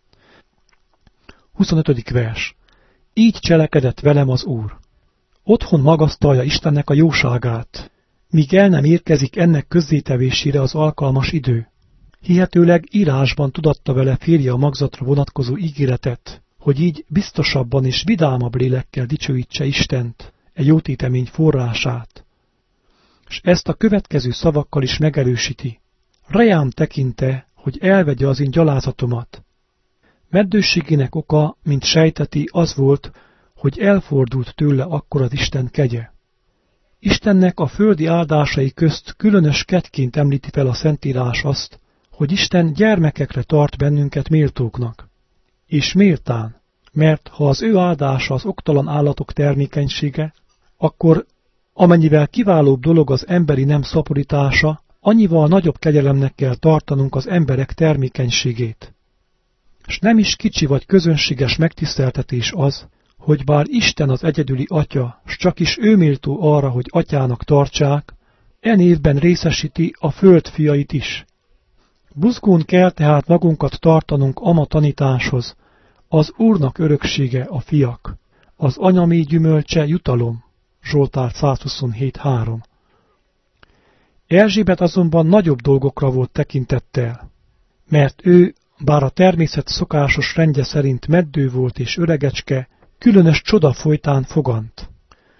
huszonötödik vers. Így cselekedett velem az Úr. Otthon magasztalja Istennek a jóságát, míg el nem érkezik ennek közzétevésére az alkalmas idő. Hihetőleg írásban tudatta vele férje a magzatra vonatkozó ígéretet, hogy így biztosabban és vidámabb lélekkel dicsőítse Istent, egy jótétemény forrását. És ezt a következő szavakkal is megerősíti. Rejám tekinte, hogy elvegye az én gyalázatomat. Meddőségének oka, mint sejteti, az volt, hogy elfordult tőle akkor az Isten kegye. Istennek a földi áldásai közt különös kedként említi fel a Szentírás azt, hogy Isten gyermekekre tart bennünket méltóknak. És méltán, mert ha az ő áldása az oktalan állatok termékenysége, akkor amennyivel kiválóbb dolog az emberi nem szaporítása, annyival nagyobb kegyelemnek kell tartanunk az emberek termékenységét. S nem is kicsi vagy közönséges megtiszteltetés az, hogy bár Isten az egyedüli Atya, s csak is ő méltó arra, hogy atyának tartsák, e névben részesíti a föld fiait is. Buzgón kell tehát magunkat tartanunk ama tanításhoz, Az Úrnak öröksége a fiak, az anyaméh gyümölcse jutalom. Zsoltár százhuszonhét három. Erzsébet azonban nagyobb dolgokra volt tekintettel, mert ő, bár a természet szokásos rendje szerint meddő volt és öregecske, különös csoda folytán fogant.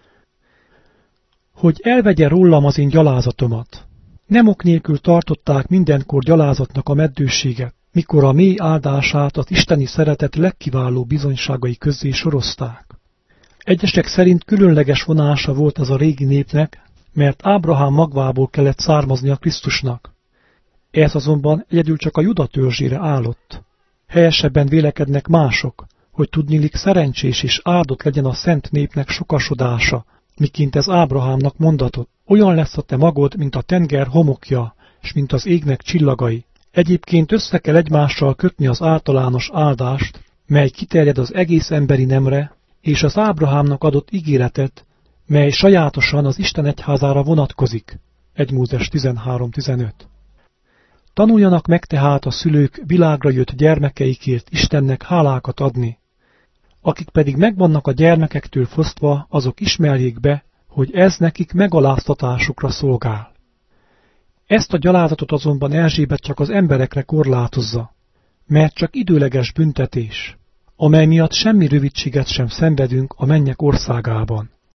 Hogy elvegye rólam az én gyalázatomat. Nem ok nélkül tartották mindenkor gyalázatnak a meddőséget, mikor a mély áldását az isteni szeretet legkiváló bizonyságai közé sorozták. Egyesek szerint különleges vonása volt az a régi népnek, mert Ábrahám magvából kellett származnia Krisztusnak. Ez azonban egyedül csak a Juda törzsére állott. Helyesebben vélekednek mások, hogy tudniillik szerencsés és áldott legyen a szent népnek sokasodása, miként ez Ábrahámnak mondatott. Olyan lesz a te magod, mint a tenger homokja, és mint az égnek csillagai. Egyébként össze kell egymással kötni az általános áldást, mely kiterjed az egész emberi nemre, és az Ábrahámnak adott ígéretet, mely sajátosan az Isten egyházára vonatkozik. egy Mózes tizenhárom tizenöt. Tanuljanak meg tehát a szülők világra jött gyermekeikért Istennek hálákat adni. Akik pedig megvannak a gyermekektől fosztva, azok ismerjék be, hogy ez nekik megaláztatásukra szolgál. Ezt a gyalázatot azonban Erzsébet csak az emberekre korlátozza, mert csak időleges büntetés, amely miatt semmi rövidséget sem szenvedünk a mennyek országában.